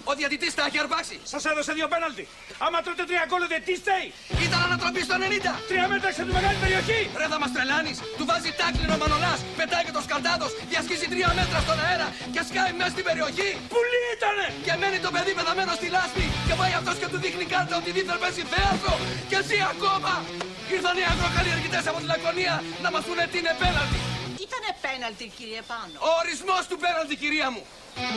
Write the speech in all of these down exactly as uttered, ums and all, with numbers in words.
Ο διαιτητής τα έχει αρπάξει. Σας έδωσε δύο πέναλτι. Άμα τρώτε τρία γκολ, δεν τι στέει. Ήταν ανατροπή στο ενενήντα. Τρία μέτρα σε τη μεγάλη περιοχή. Ρε θα μας τρελάνεις. Του βάζει τάκλινο Μανολάς. Πετάει και το σκαλτάδος. Διασχίζει τρία μέτρα στον αέρα. Και σκάει μέσα στην περιοχή. Πουλί ήτανε. Και μένει το παιδί πεθαμένο στη λάσπη. Και πάει αυτός και του δείχνει κάρτα ότι δίθεν παίζει θέατρο. Και ζει ακόμα. Ήρθαν οι αγροκαλλιεργητές από τη Λακωνία να μας πούνε τι είναι πέναλτι. Ήτανε πέναλτι, κύριε Πάνο. Ο ορισμός του πέναλτι, κυρία μου.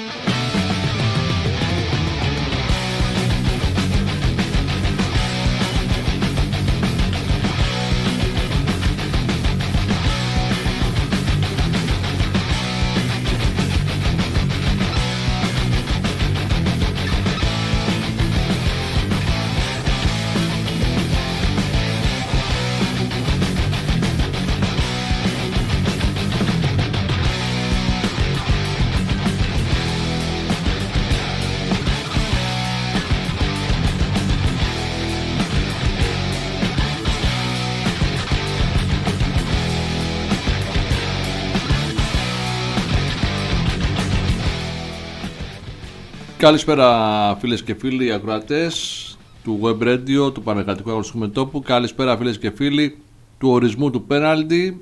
Καλησπέρα φίλες και φίλοι ακροατές του Web Radio, του Πανεργατικού Αγωνιστικού Μετώπου. Καλησπέρα φίλες και φίλοι του ορισμού του πέναλτι.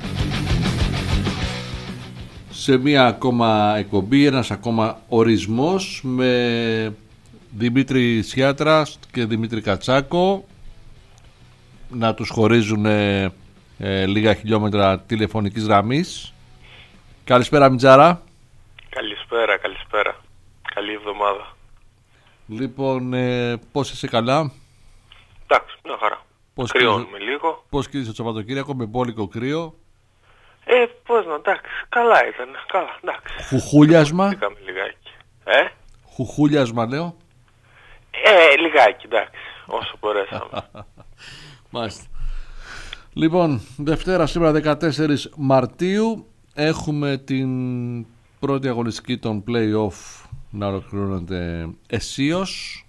Σε μία ακόμα εκπομπή, ένας ακόμα ορισμός με Δημήτρη Σιάτρα και Δημήτρη Κατσάκο να τους χωρίζουν ε, ε, λίγα χιλιόμετρα τηλεφωνικής γραμμής. Καλησπέρα Μιτζάρα. Καλησπέρα, καλησπέρα. Καλή εβδομάδα. Λοιπόν, ε, πώς είσαι, καλά? Εντάξει, μια χαρά. Πώς Κρυώνουμε κύριε, λίγο. Πώς κύριε το Σαββατοκύριακο με μπόλικο κρύο? Ε, πώς να, εντάξει, καλά ήταν, καλά, εντάξει. Χουχούλιασμα. Πήγαμε λιγάκι. Ε? Χουχούλιασμα λέω. Ε, λιγάκι, εντάξει, όσο μπορέσαμε. Μάλιστα. Λοιπόν, Δευτέρα σήμερα δεκατέσσερις Μαρτίου έχουμε την πρώτη αγωνιστική των play-off να ολοκληρώνεται αισίως.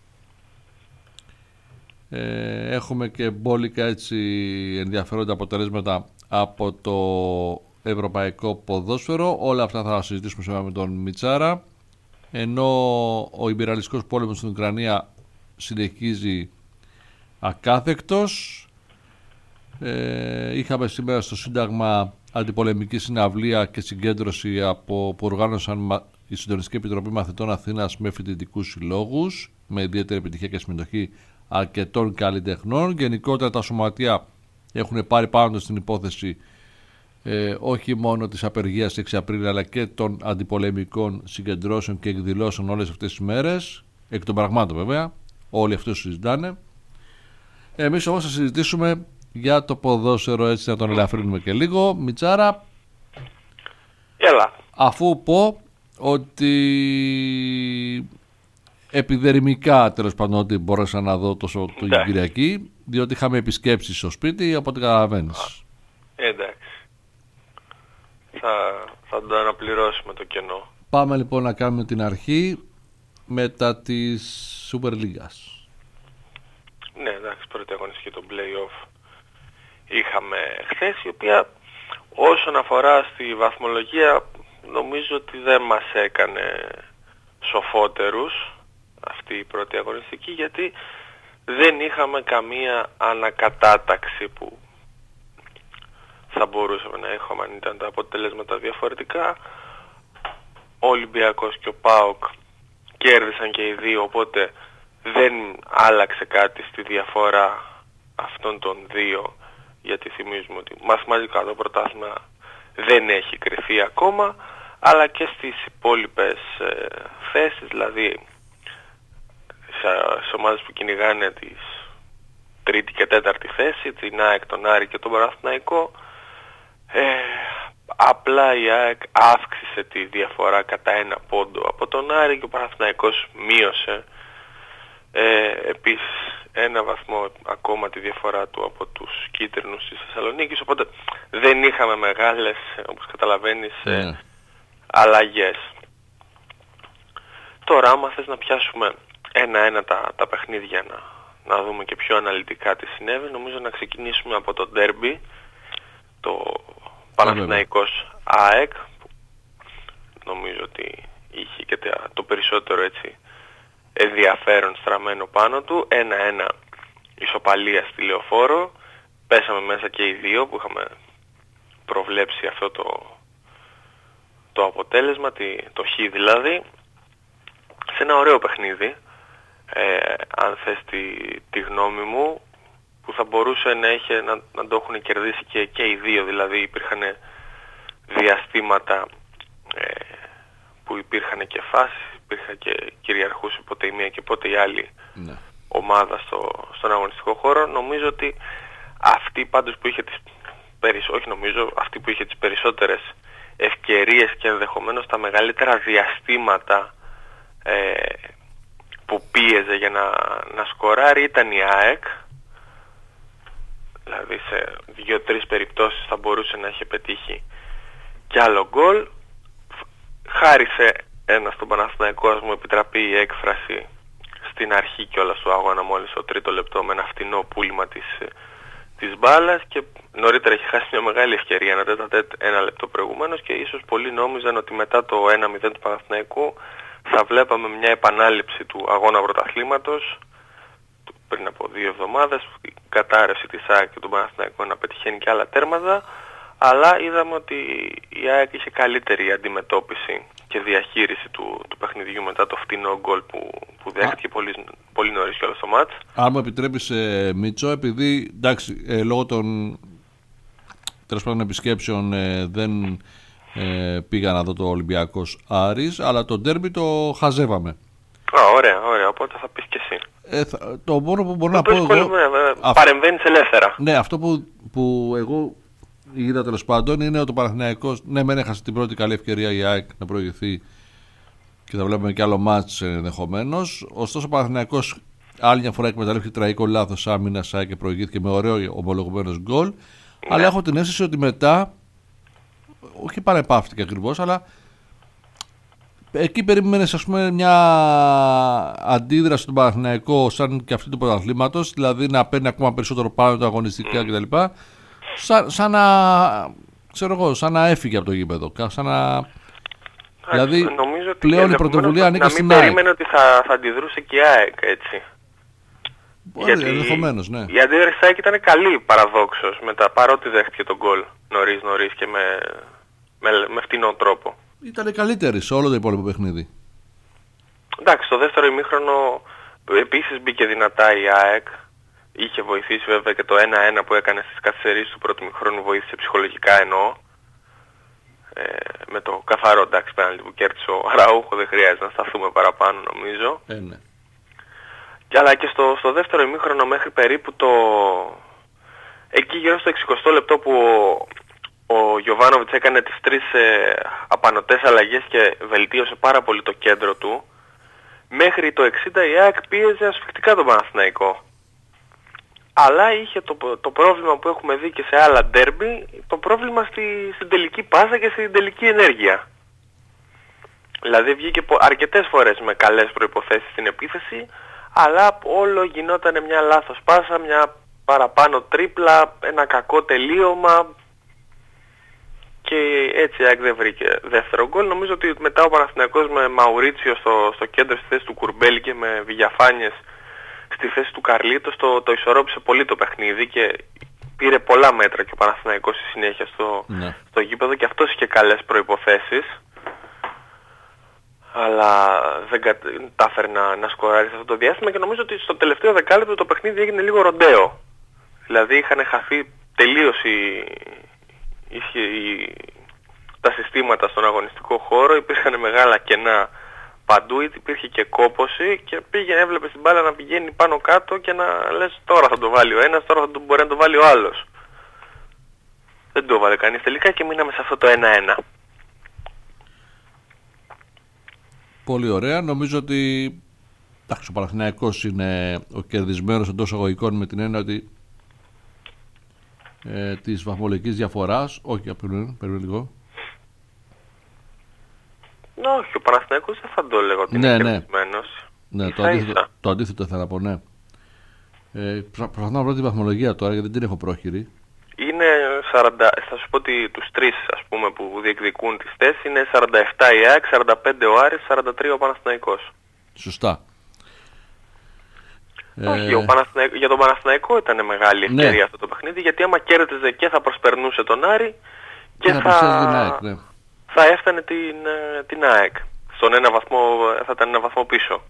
Ε, έχουμε και μπόλικα έτσι ενδιαφέροντα αποτελέσματα από το ευρωπαϊκό ποδόσφαιρο. Όλα αυτά θα συζητήσουμε σήμερα με τον Μιτσάρα. Ενώ ο ιμπεριαλιστικός πόλεμος στην Ουκρανία συνεχίζει ακάθεκτος. Ε, είχαμε σήμερα στο Σύνταγμα αντιπολεμική συναυλία και συγκέντρωση από, που οργάνωσαν η Συντονιστική Επιτροπή Μαθητών Αθήνας με φοιτητικούς συλλόγους, με ιδιαίτερη επιτυχία και συμμετοχή αρκετών καλλιτεχνών. Γενικότερα τα σωματεία έχουν πάρει πάνω στην υπόθεση ε, όχι μόνο της απεργίας έξι Απριλίου αλλά και των αντιπολεμικών συγκεντρώσεων και εκδηλώσεων όλες αυτές τις μέρες, εκ των πραγμάτων βέβαια, όλοι αυτοί συζητάνε. Εμείς όμως θα συζητήσουμε για το ποδόσφαιρο, έτσι να τον ελαφρύνουμε και λίγο. Μιτσάρα, Έλα. Αφού πω ότι επιδερμικά τέλος πάντων ότι μπόρεσα να δω τόσο το Κυριακή, διότι είχαμε επισκέψεις στο σπίτι, οπότε καταλαβαίνεις. Εντάξει. Θα, θα το αναπληρώσουμε το κενό. Πάμε λοιπόν να κάνουμε την αρχή μετά της Super League. Ναι, εντάξει, πρώτη αγωνιστική των play-off είχαμε χθες, η οποία όσον αφορά στη βαθμολογία νομίζω ότι δεν μας έκανε σοφότερους αυτή η πρώτη αγωνιστική, γιατί δεν είχαμε καμία ανακατάταξη που θα μπορούσαμε να έχουμε αν ήταν τα αποτελέσματα διαφορετικά. Ο Ολυμπιακός και ο ΠΑΟΚ κέρδισαν και οι δύο, οπότε δεν άλλαξε κάτι στη διαφορά αυτών των δύο, γιατί θυμίζουμε ότι μαθηματικά το πρωτάθλημα δεν έχει κρυφθεί ακόμα, αλλά και στις υπόλοιπες ε, θέσεις, δηλαδή σε ομάδες που κυνηγάνε τις τρίτη και τέταρτη θέση, την ΑΕΚ, τον Άρη και τον Παναθηναϊκό, ε, απλά η ΑΕΚ αύξησε τη διαφορά κατά ένα πόντο από τον Άρη και ο Παναθηναϊκός μείωσε ε, επίσης ένα βαθμό ακόμα τη διαφορά του από τους κίτρινους της Θεσσαλονίκης, οπότε δεν είχαμε μεγάλες, όπως καταλαβαίνεις, ε, yeah. αλλαγές. Τώρα άμα θες να πιάσουμε ένα-ένα τα, τα παιχνίδια, να, να δούμε και πιο αναλυτικά τι συνέβη, νομίζω να ξεκινήσουμε από το ντέρμπι, το Παναθηναϊκός ΑΕΚ, που νομίζω ότι είχε και το περισσότερο έτσι ενδιαφέρον στραμμένο πάνω του. Ένα-ένα ισοπαλία στη Λεωφόρο. Πέσαμε μέσα και οι δύο που είχαμε προβλέψει αυτό το, το αποτέλεσμα, το χ δηλαδή. Σε ένα ωραίο παιχνίδι, ε, αν θες τη, τη γνώμη μου, που θα μπορούσε να, είχε, να, να το έχουν κερδίσει και, και οι δύο. Δηλαδή υπήρχαν διαστήματα ε, που υπήρχαν και φάσεις, υπήρχαν και κυριαρχούσε πότε η μία και πότε η άλλη ναι. ομάδα στο, στον αγωνιστικό χώρο. Νομίζω ότι αυτή πάντως που είχε τις περισσ... όχι νομίζω, αυτή που είχε τις περισσότερες ευκαιρίες και ενδεχομένως τα μεγαλύτερα διαστήματα ε, που πίεζε για να, να σκοράρει ήταν η ΑΕΚ. Δηλαδή σε δύο-τρεις περιπτώσεις θα μπορούσε να είχε πετύχει κι άλλο γκολ. Χάρισε ένα στον Παναθηναϊκό, ας μου επιτραπεί η έκφραση, στην αρχή κιόλας του αγώνα, μόλις στο τρίτο λεπτό, με ένα φτηνό πούλημα της, της μπάλας, και νωρίτερα έχει χάσει μια μεγάλη ευκαιρία, ένα τέτα-τέτ ένα λεπτό προηγουμένως, και ίσως πολλοί νόμιζαν ότι μετά το ένα μηδέν του Παναθηναϊκού θα βλέπαμε μια επανάληψη του αγώνα πρωταθλήματος πριν από δύο εβδομάδες, η κατάρρευση της ΑΕΚ και του Παναθηναϊκού να πετυχαίνει και άλλα τέρματα, αλλά είδαμε ότι η ΑΕΚ είχε καλύτερη αντιμετώπιση και διαχείριση του, του παιχνιδιού μετά το φτηνό γκολ που, που δέχτηκε πολύ, πολύ νωρίς κιόλας στο μάτς. Αν μου επιτρέπεις, ε, Μίτσο, επειδή εντάξει, ε, λόγω των τέλος πάντων επισκέψεων ε, δεν ε, πήγα να δω το Ολυμπιακός Άρης, αλλά το ντέρμπι το χαζεύαμε. Α, ωραία, ωραία, οπότε θα πεις και εσύ. Ε, θα, το μόνο που μπορώ να πω εγώ... Ε, παρεμβαίνεις ελεύθερα. Ναι, αυτό που, που εγώ είδα τέλος πάντων είναι ότι ο Παναθηναϊκός, ναι, μεν έχασε την πρώτη καλή ευκαιρία η ΑΕΚ να προηγηθεί και θα βλέπουμε και άλλο μάτς ενδεχομένως. Ωστόσο ο Παναθηναϊκός άλλη μια φορά εκμεταλλεύτηκε τραγικό λάθος άμυνας ΑΕΚ και προηγήθηκε με ωραίο ομολογουμένος γκολ. Ναι. Αλλά έχω την αίσθηση ότι μετά, όχι παρεπαύτηκε ακριβώς, αλλά εκεί περίμενες, ας πούμε, μια αντίδραση του Παναθηναϊκού σαν και αυτή του πρωταθλήματος, δηλαδή να παίρνει ακόμα περισσότερο πάνω τα αγωνιστικά mm. κτλ. Σαν, σαν να, ξέρω εγώ, σαν να έφυγε από το γήπεδο, σαν να... Δηλαδή, νομίζω ότι πλέον η πρωτοβουλία ανήκει στην ΑΕΚ. Να μην περίμενε ότι θα, θα αντιδρούσε και η ΑΕΚ, έτσι. Μπορεί, γιατί ενδεχομένως, ναι. Η αντίδραση της ΑΕΚ ήταν καλή, παραδόξως, μετά, παρότι δέχτηκε τον γκολ νωρίς νωρίς και με, με, με φτηνό τρόπο. Ήταν καλύτερη σε όλο το υπόλοιπο παιχνίδι. Εντάξει, στο δεύτερο ημίχρονο επίσης μπήκε δυνατά η ΑΕΚ. Είχε βοηθήσει βέβαια και το ένα ένα που έκανε στις καθυστερήσεις του πρώτου ημιχρόνου, βοήθησε ψυχολογικά εννοώ. Ε, με το καθαρό εντάξει πέναλτι που κέρδισε ο Αραούχο, δεν χρειάζεται να σταθούμε παραπάνω νομίζω. Ε, ναι. Και, αλλά και στο, στο δεύτερο ημίχρονο μέχρι περίπου το... εκεί γύρω στο εξηκοστό λεπτό που ο, ο Γιοβάνοβιτς έκανε τις τρεις ε, απανωτές αλλαγές και βελτίωσε πάρα πολύ το κέντρο του, μέχρι το εξήντα η ΑΕΚ πίεζε ασφυκτικά τον Παναθηναϊκό. Αλλά είχε το, το πρόβλημα που έχουμε δει και σε άλλα ντέρμπι, το πρόβλημα στη, στην τελική πάσα και στην τελική ενέργεια. Δηλαδή βγήκε αρκετές φορές με καλές προϋποθέσεις στην επίθεση, αλλά όλο γινόταν μια λάθος πάσα, μια παραπάνω τρίπλα, ένα κακό τελείωμα, και έτσι η ΑΕΚ δεν βρήκε δεύτερο γκολ. Νομίζω ότι μετά ο Παναθηναϊκός με Μαουρίτσιο στο, στο κέντρο στη θέση του Κουρμπέλη και με Βηγιαφάνιες στη θέση του Καρλίτος το, το ισορρόπησε πολύ το παιχνίδι και πήρε πολλά μέτρα και ο Παναθηναϊκός στη συνέχεια στο, ναι. στο γήπεδο, και αυτός είχε καλές προϋποθέσεις, αλλά δεν κατάφερε να, να σκοράρει σε αυτό το διάστημα, και νομίζω ότι στο τελευταίο δεκάλεπτο το παιχνίδι έγινε λίγο ροντέο. Δηλαδή είχαν χαθεί τελείως οι, οι, οι, τα συστήματα στον αγωνιστικό χώρο, υπήρχαν μεγάλα κενά παντού, υπήρχε και κόπωση και πήγαινε, έβλεπε την μπάλα να πηγαίνει πάνω κάτω και να λες τώρα θα το βάλει ο ένας, τώρα θα το, μπορεί να το βάλει ο άλλος. Δεν το βάλε κανείς τελικά και μείναμε σε αυτό το ένα ένα. Πολύ ωραία. Νομίζω ότι εντάξει, ο Παναθηναϊκός είναι ο κερδισμένος εντός αγωγικών, με την έννοια ότι ε, της βαθμολογικής διαφοράς, όχι απ' περίμενε λίγο. Ναι, όχι, ο Παναθηναϊκός δεν θα το λέγω ότι ναι, είναι ναι. κερδισμένος. Ναι, το αντίθετο, το αντίθετο θέλω να πω, ναι. Ε, προσπαθώ να βρω τη βαθμολογία τώρα, γιατί δεν την έχω πρόχειρη. Είναι σαράντα, θα σου πω ότι τους τρεις, ας πούμε, που διεκδικούν τις θέσεις είναι σαράντα επτά η ΑΕΚ, σαράντα πέντε ο Άρης, σαράντα τρία ο Παναθηναϊκός. Σωστά. Όχι, ο Παναθηναϊκ... για τον Παναθηναϊκό ήταν μεγάλη ευκαιρία ναι. αυτό το παιχνίδι, γιατί άμα κέρδιζε και θα προσπερνούσε τον Άρη και, και θα, θα... ΑΕΚ, ναι. θα έφτανε την, την ΑΕΚ. Στον ένα βαθμό, θα ήταν ένα βαθμό πίσω.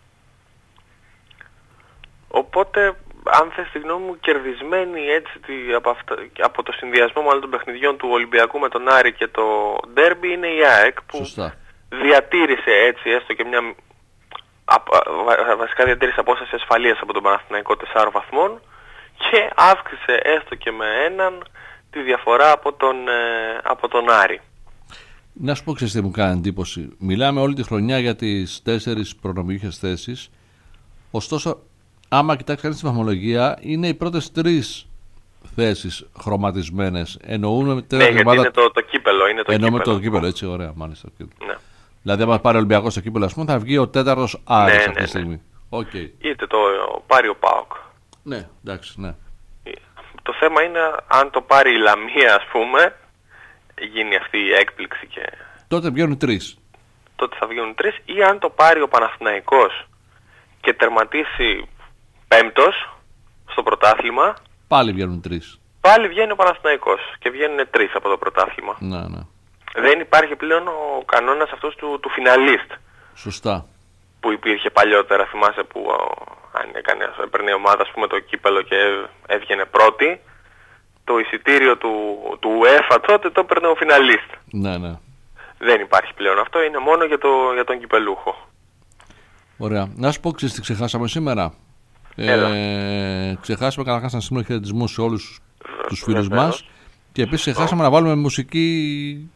Οπότε, αν θες τη γνώμη μου, κερδισμένη έτσι από, αυτά, από το συνδυασμό μάλλον των παιχνιδιών του Ολυμπιακού με τον Άρη και το ντέρμπι είναι η ΑΕΚ που Σωστά. διατήρησε έτσι έστω και μια βασικά διατήρησε απόσταση ασφαλείας από τον Παναθηναϊκό τεσσάρων βαθμών και αύξησε έστω και με έναν τη διαφορά από τον, από τον Άρη. Να σου πω, ξέρεις τι μου κάνει εντύπωση. Μιλάμε όλη τη χρονιά για τις τέσσερις προνομιούχες θέσεις. Ωστόσο, άμα κοιτάξει κανείς τη βαθμολογία, είναι οι πρώτες τρεις θέσεις χρωματισμένες. Εννοούμε ναι, γιατί ομάδα... είναι το, το κύπελο. Είναι το Εννοούμε κύπελο. το κύπελο, έτσι, ωραία, μάλιστα. Ναι. Δηλαδή, άμα πάρει ο Ολυμπιακός στο κύπελο, ας πούμε, θα βγει ο τέταρτος Άρης ναι, αυτή τη ναι, στιγμή. Ναι. Okay. Είτε το πάρει ο ΠΑΟΚ. Ναι, εντάξει, ναι. Το θέμα είναι αν το πάρει η Λαμία, ας πούμε, γίνει αυτή η έκπληξη και... Τότε βγαίνουν τρεις. Τότε θα βγαίνουν τρεις, ή αν το πάρει ο Παναθηναϊκός και τερματίσει πέμπτος στο πρωτάθλημα... Πάλι βγαίνουν τρεις. Πάλι βγαίνει ο Παναθηναϊκός και βγαίνουν τρεις από το πρωτάθλημα. Ναι, ναι. Δεν υπάρχει πλέον ο κανόνας αυτός του, του φιναλίστ. Σωστά. Που υπήρχε παλιότερα, θυμάσαι, που αν έκανε, έπαιρνε η ομάδα, ας πούμε, το κύπελο και έβγαινε πρώτη. Το εισιτήριο του, του UEFA τότε το έπαιρνε ο φιναλίστ. Ναι, ναι. Δεν υπάρχει πλέον αυτό, είναι μόνο για, το, για τον κυπελούχο. Ωραία. Να σου πω, ξέρεις τι ξεχάσαμε σήμερα. Ε, ξεχάσαμε καταρχάς να στείλουμε χαιρετισμούς σε όλους τους φίλους μας. Και επίσης ξεχάσαμε να βάλουμε μουσική...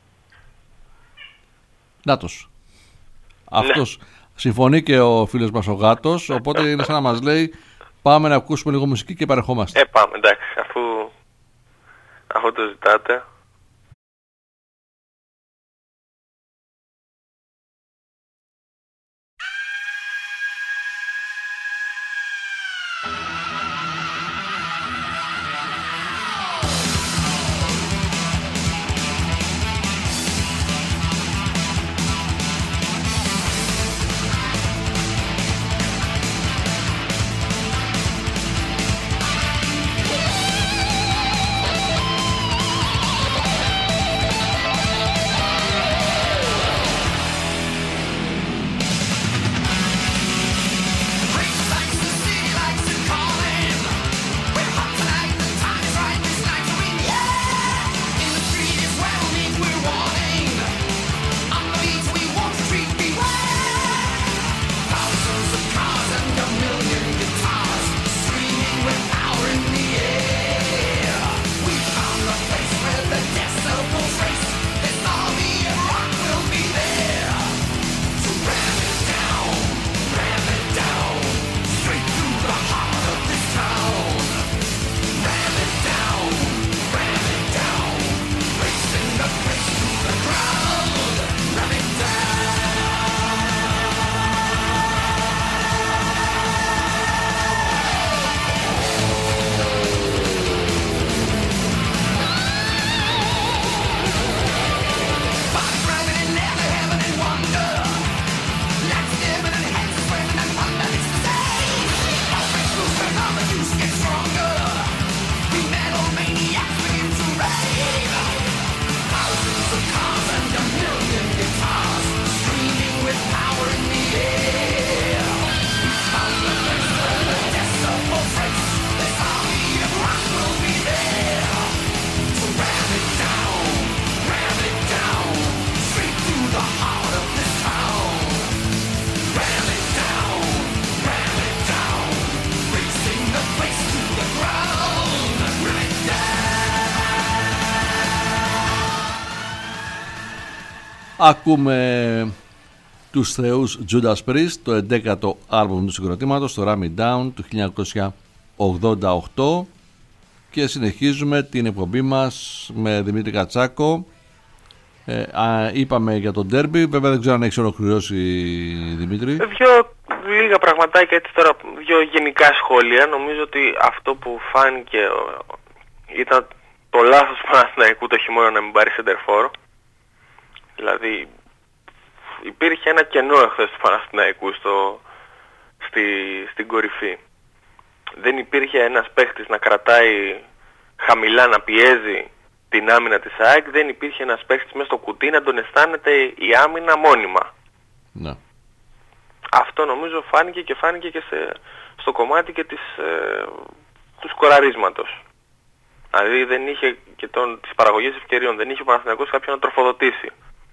Νάτος. Αυτός ναι. συμφωνεί και ο φίλος μας ο Γάτος, οπότε είναι σαν να μας λέει πάμε να ακούσουμε λίγο μουσική και παρεχόμαστε. Ε, πάμε, εντάξει, αφού, αφού το ζητάτε. Ακούμε τους θεούς Judas Priest, το εντέκατο άλμπουμ του συγκροτήματος, το Ram Me Down του χίλια εννιακόσια ογδόντα οκτώ, και συνεχίζουμε την εκπομπή μας με Δημήτρη Κατσάκο. Ε, α, είπαμε για τον ντέρμπι, βέβαια δεν ξέρω αν έχεις ολοκληρώσει, Δημήτρη. Δύο λίγα πραγματάκια έτσι τώρα, δύο γενικά σχόλια. Νομίζω ότι αυτό που φάνηκε ήταν το λάθος του Παναθηναϊκού το χειμώνα να μην πάρει σεντερφόρ. Δηλαδή υπήρχε ένα κενό εχθές του Παναθηναϊκού στο, στη, στην κορυφή. δεν υπήρχε ένας παίχτης να κρατάει χαμηλά, να πιέζει την άμυνα της ΑΕΚ, δεν υπήρχε ένας παίχτης μέσα στο κουτί να τον αισθάνεται η άμυνα μόνιμα. Ναι. Αυτό νομίζω φάνηκε και φάνηκε και σε, στο κομμάτι και της, ε, του σκοραρίσματος. Δηλαδή δεν είχε και τον, τις παραγωγές ευκαιριών, δεν είχε ο Παναθηναϊκός κάποιον να τροφοδοτήσει.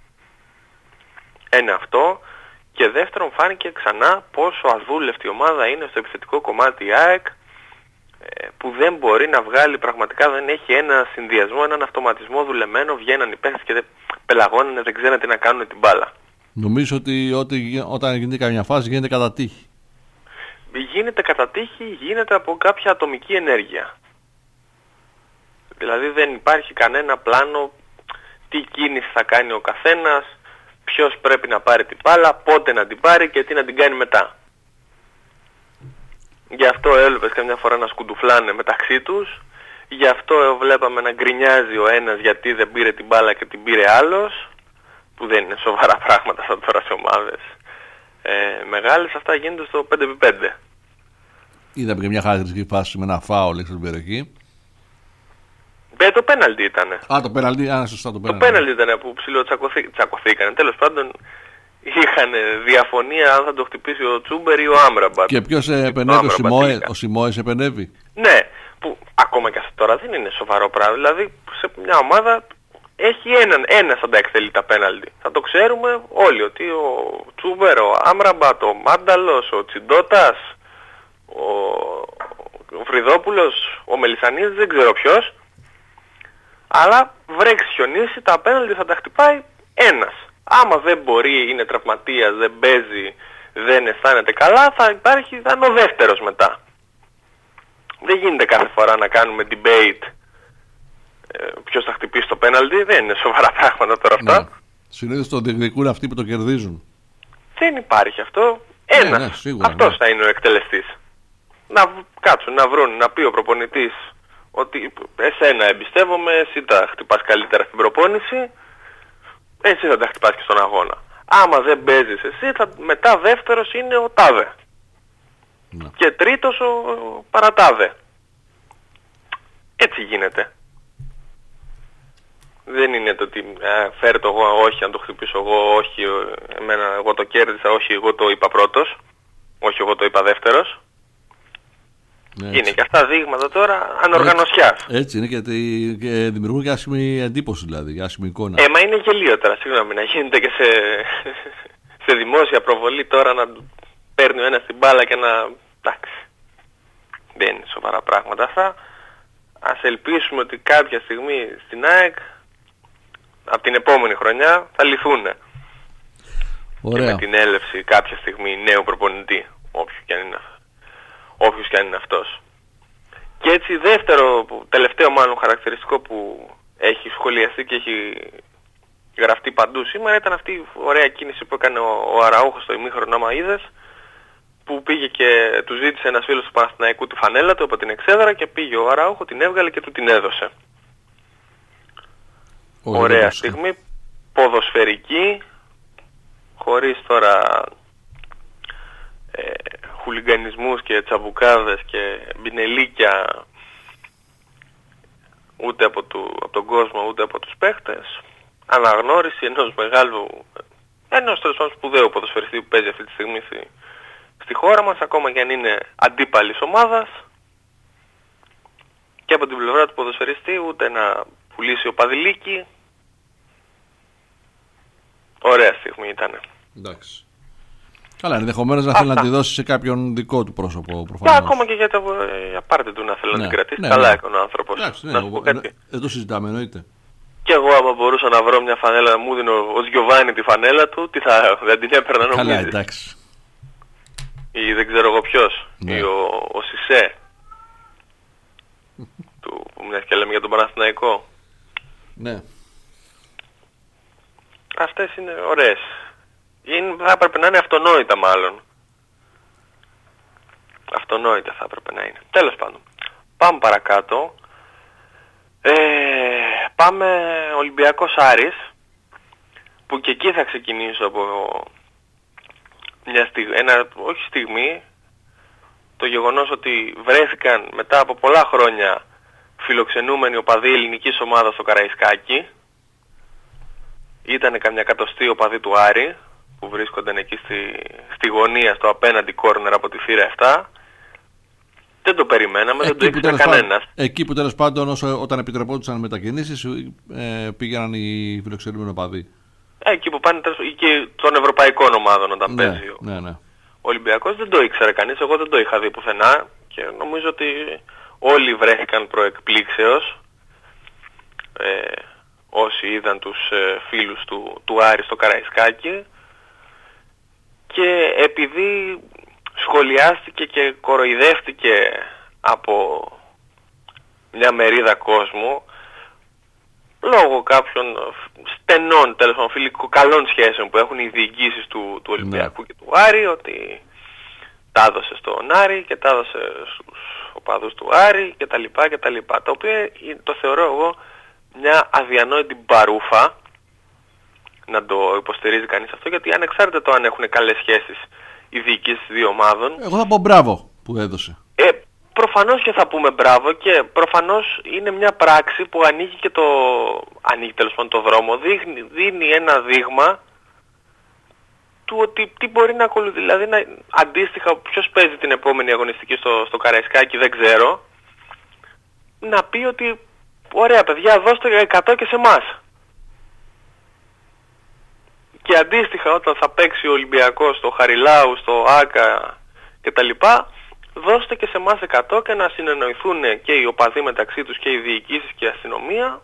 Ένα αυτό. Και δεύτερον φάνηκε ξανά πόσο αδούλευτη ομάδα είναι στο επιθετικό κομμάτι η ΑΕΚ, που δεν μπορεί να βγάλει, πραγματικά δεν έχει ένα συνδυασμό, έναν αυτοματισμό δουλεμένο, βγαίναν οι παίχτες και δεν πελαγώνουν, δεν ξέρουν τι να κάνουν την μπάλα. Νομίζω ότι, ότι όταν γίνεται καμιά φάση γίνεται κατά τύχη. Γίνεται κατά τύχη, γίνεται από κάποια ατομική ενέργεια. Δηλαδή δεν υπάρχει κανένα πλάνο τι κίνηση θα κάνει ο καθένας, ποιος πρέπει να πάρει την μπάλα, πότε να την πάρει και τι να την κάνει μετά. Γι' αυτό έβλεπες καμιά φορά να σκουντουφλάνε μεταξύ τους, γι' αυτό βλέπαμε να γκρινιάζει ο ένας γιατί δεν πήρε την μπάλα και την πήρε άλλος, που δεν είναι σοβαρά πράγματα αυτά τώρα σε ομάδες ε, μεγάλες, αυτά γίνονται στο πέντε επί πέντε. Είδαμε και μια χαρακτηριστική φάση με ένα φάουλ έξω στην περιοχή. Ε, το πέναλτι ήτανε. Α, το πέναλτι, α, σωστά το πέναλτι. Το πέναλτι ήτανε που ψιλοτσακωθή, τσακωθήκανε. Τέλος πάντων είχαν διαφωνία αν θα το χτυπήσει ο Τσούμπερ ή ο Άμραμπατ. Και ποιος επενεύει, ο Σιμόε, ο Σιμόες επενεύει. Ναι, που ακόμα και αυτό τώρα δεν είναι σοβαρό πράγμα. Δηλαδή σε μια ομάδα έχει έναν, ένας θα τα εκτελεί τα πέναλτι. Θα το ξέρουμε όλοι ότι ο Τσούμπερ, ο Άμραμπατ, ο Μάνταλος, ο Τσιντότας, ο, ο Φρυδόπουλος, ο Μελισσανίδης, δεν ξέρω ποιος. Αλλά βρέξει χιονίσει, τα πέναλτι θα τα χτυπάει ένας. Άμα δεν μπορεί, είναι τραυματίας, δεν παίζει, δεν αισθάνεται καλά, θα υπάρχει, θα είναι ο δεύτερος μετά. Δεν γίνεται κάθε φορά να κάνουμε debate ε, ποιος θα χτυπήσει το πέναλτι, δεν είναι σοβαρά πράγματα τώρα αυτά. Ναι. Συνήθως το διεκδικούν αυτοί που το κερδίζουν. Δεν υπάρχει αυτό. Ένας, ναι, ναι, σίγουρα, αυτός ναι. θα είναι ο εκτελεστής. Να κάτσουν, να βρουν, να πει ο προπονητής ότι εσένα εμπιστεύομαι, εσύ τα χτυπάς καλύτερα στην προπόνηση, εσύ θα τα χτυπάς και στον αγώνα. Άμα δεν παίζεις εσύ, θα, μετά δεύτερος είναι ο τάδε. Ναι. Και τρίτος ο, ο παρατάδε. Έτσι γίνεται. Δεν είναι το ότι ε, φέρε το εγώ, όχι, αν το χτυπήσω εγώ, όχι, εμένα, εγώ το κέρδισα, όχι, εγώ το είπα πρώτος, όχι, εγώ το είπα δεύτερος. Ναι, είναι και αυτά δείγματα τώρα ανοργανωσιάς. Έτσι, έτσι είναι και, και δημιουργούν και άσχημη εντύπωση, δηλαδή, άσχημη εικόνα. Ε, μα είναι γελίο τώρα, συγγνώμη, να γίνεται και σε, σε δημόσια προβολή τώρα να παίρνει ο ένας την μπάλα και να... εντάξει, δεν είναι σοβαρά πράγματα αυτά. Ας ελπίσουμε ότι κάποια στιγμή στην ΑΕΚ, από την επόμενη χρονιά, θα λυθούν. Ωραία. Και με την έλευση κάποια στιγμή νέου προπονητή, όποιος και αν είναι, όποιος και αν είναι αυτός. Και έτσι δεύτερο, τελευταίο μάλλον χαρακτηριστικό που έχει σχολιαστεί και έχει γραφτεί παντού σήμερα ήταν αυτή η ωραία κίνηση που έκανε ο, ο Αραούχος στο ημίχρονο, άμα είδες, που πήγε και του ζήτησε ένας φίλος του Παναθηναϊκού τη φανέλα του από την εξέδρα και πήγε ο Αραούχο, την έβγαλε και του την έδωσε. Ωραία, ωραία έδωσε. στιγμή, ποδοσφαιρική, χωρίς τώρα ε, χουλιγκανισμούς και τσαμπουκάδες και μπινελίκια ούτε από, του, από τον κόσμο ούτε από τους παίχτες. Αναγνώριση ενός μεγάλου, ενός τέλος πάντων σπουδαίου ποδοσφαιριστή που παίζει αυτή τη στιγμή στη, στη χώρα μας, ακόμα και αν είναι αντίπαλης ομάδας, και από την πλευρά του ποδοσφαιριστή ούτε να πουλήσει ο Παδηλίκη. Ωραία στιγμή ήτανε. Εντάξει. Καλά, ενδεχομένως να θέλει να τη δώσει σε κάποιον δικό του πρόσωπο, Και προφανώς. ακόμα και για τα απάρτε του να θέλει Ναι, να την κρατήσει. ναι, Καλά ναι. έκανε ο άνθρωπος. Εντάξει, ναι, Να σου πω εγώ- κάτι. δεν το συζητάμε, εννοείται. Και εγώ άμα μπορούσα να βρω μια φανέλα, μου δίνω ο Γιωβάνι τη φανέλα του, τι θα, δεν την έπαιρνα Καλά, νομίζεις. εντάξει. Ή δεν ξέρω εγώ ποιος. Ναι. Ή ο, ο Σισέ. του, που μιας και λέμε για τον Παναθηναϊκό. Ναι. Αυτές είναι ωραίες. Είναι, θα έπρεπε να είναι αυτονόητα μάλλον. Αυτονόητα θα έπρεπε να είναι. Τέλος πάντων. Πάμε παρακάτω. Ε, πάμε Ολυμπιακός Άρης, που και εκεί θα ξεκινήσω από μια στιγμή, ένα, όχι στιγμή, το γεγονός ότι βρέθηκαν μετά από πολλά χρόνια φιλοξενούμενοι οπαδοί ελληνικής ομάδας στο Καραϊσκάκι. Ήτανε καμιά εκατοστή οπαδοί του Άρη που βρίσκονταν εκεί στη, στη γωνία, στο απέναντι κόρνερ από τη θύρα επτά. Δεν το περιμέναμε, εκεί δεν το ήξερε κανένας. Εκεί που τέλος πάντων όσο, όταν επιτρεπόντουσαν μετακινήσεις ε, πήγαιναν οι φιλοξενούμενοι οπαδοί. Εκεί που πάνε και των ευρωπαϊκών ομάδων όταν ναι, παίζει ναι, ναι. ο Ολυμπιακός, δεν το ήξερε κανείς, εγώ δεν το είχα δει πουθενά και νομίζω ότι όλοι βρέθηκαν προεκπλήξεως ε, όσοι είδαν τους ε, φίλους του, του Άρη στο Καραϊσκάκι, και επειδή σχολιάστηκε και κοροϊδεύτηκε από μια μερίδα κόσμου λόγω κάποιων στενών, τέλος πάντων φιλικών καλών σχέσεων που έχουν οι διοικήσεις του, του Ολυμπιακού ναι. και του Άρη, ότι τα έδωσε στον Άρη και τα έδωσε στους οπαδούς του Άρη και τα λοιπά και τα λοιπά, το οποίο το θεωρώ εγώ μια αδιανόητη μπαρούφα να το υποστηρίζει κανείς αυτό, γιατί ανεξάρτητα το αν έχουν καλές σχέσεις οι διοικήσεις δύο ομάδων, εγώ θα πω μπράβο που έδωσε. Ε, προφανώς και θα πούμε μπράβο, και προφανώς είναι μια πράξη που ανοίγει και το ανοίγει τέλος πάντων το δρόμο, δείχνει, δίνει ένα δείγμα του ότι τι μπορεί να ακολουθεί, δηλαδή να, αντίστοιχα ποιος παίζει την επόμενη αγωνιστική στο, στο Καραϊσκάκι δεν ξέρω, να πει ότι ωραία παιδιά δώστε εκατό και σε εμάς. Και αντίστοιχα όταν θα παίξει ο Ολυμπιακός στο Χαριλάου, στο Άκα κτλ, δώστε και σε εμάς εκατό και να συνεννοηθούν και οι οπαδοί μεταξύ τους και οι διοικήσεις και η αστυνομία,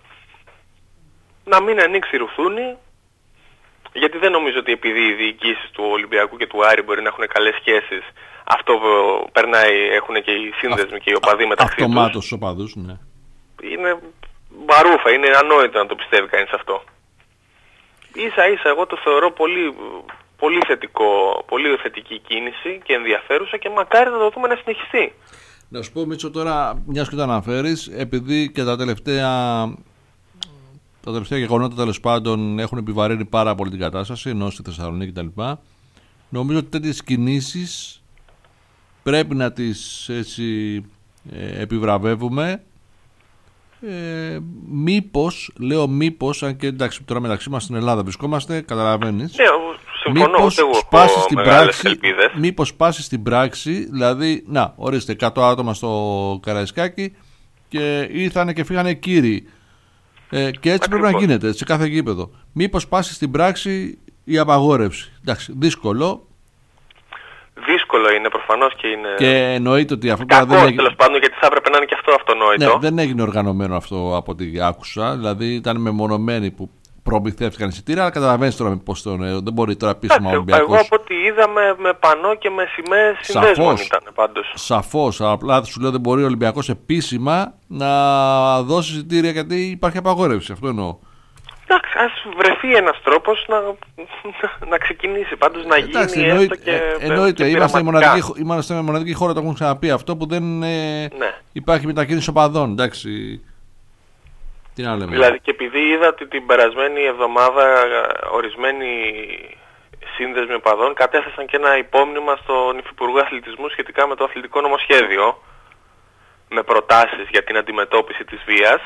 να μην ανοίξει ρουθούνη, γιατί δεν νομίζω ότι επειδή οι διοικήσεις του Ολυμπιακού και του Άρη μπορεί να έχουν καλές σχέσεις, αυτό περνάει, έχουν και οι σύνδεσμοι και οι οπαδοί μεταξύ τους. Αυτομάτως στους οπαδούς, ναι. Είναι μπαρούφα, είναι ανόητο να το πιστεύει κανείς αυτό. Ίσα ίσα εγώ το θεωρώ πολύ, πολύ θετικό, πολύ θετική κίνηση και ενδιαφέρουσα, και μακάρι να το δούμε να συνεχιστεί. Να σου πω Μίτσο τώρα, μιας και το αναφέρεις, επειδή και τα τελευταία, τα τελευταία γεγονότα τέλος πάντων έχουν επιβαρύνει πάρα πολύ την κατάσταση, ενώ στη Θεσσαλονίκη κτλ. Νομίζω ότι τέτοιες κινήσεις πρέπει να τις έτσι, ε, επιβραβεύουμε. Ε, μήπως, λέω μήπως, αν και εντάξει τώρα μεταξύ μας στην Ελλάδα βρισκόμαστε, καταλαβαίνεις, ναι, συμφωνώ, μήπως εγώ σπάσει στην πράξη, ελπίδες. μήπως σπάσει στην πράξη, δηλαδή, να, ορίστε, εκατό άτομα στο Καραϊσκάκι και ήρθανε και φύγανε κύριοι. Ε, και έτσι Ακριβώς. πρέπει να γίνεται σε κάθε γήπεδο. Μήπως σπάσει στην πράξη η απαγόρευση. Εντάξει, δύσκολο. Δύσκολο είναι προφανώς και είναι. Και εννοείται ότι αυτό κακό, δεν έγινε. τέλος πάντων, γιατί θα έπρεπε να είναι και αυτό αυτονόητο. Ναι, δεν έγινε οργανωμένο αυτό από ό,τι άκουσα. Δηλαδή ήταν μεμονωμένοι που προμηθεύτηκαν εισιτήρια, αλλά καταλαβαίνεις τώρα πώς το είναι. Δεν μπορεί τώρα επίσημα ο Ολυμπιακός. Εγώ από ό,τι είδα με, με πανό και με σημαίες συνδέσμων ήταν πάντως. Σαφώς. Απλά σου λέω δεν μπορεί ο Ολυμπιακός επίσημα να δώσει εισιτήρια, γιατί υπάρχει απαγόρευση. Αυτό εννοώ. Εντάξει, ας βρεθεί ένας τρόπος να, να ξεκινήσει, πάντως να γίνει. Εντάξει, εννοεί, έστω και, ε, εννοείται, και είμαστε, μοναδική, είμαστε με μοναδική χώρα, το έχουν ξαναπεί αυτό, που δεν ε, ναι. υπάρχει μετακίνηση οπαδών, εντάξει. Τι να λέμε. Δηλαδή και επειδή είδα ότι την περασμένη εβδομάδα ορισμένοι σύνδεσμοι οπαδών κατέθεσαν και ένα υπόμνημα στον Υφυπουργό Αθλητισμού σχετικά με το αθλητικό νομοσχέδιο, με προτάσεις για την αντιμετώπιση της βίας.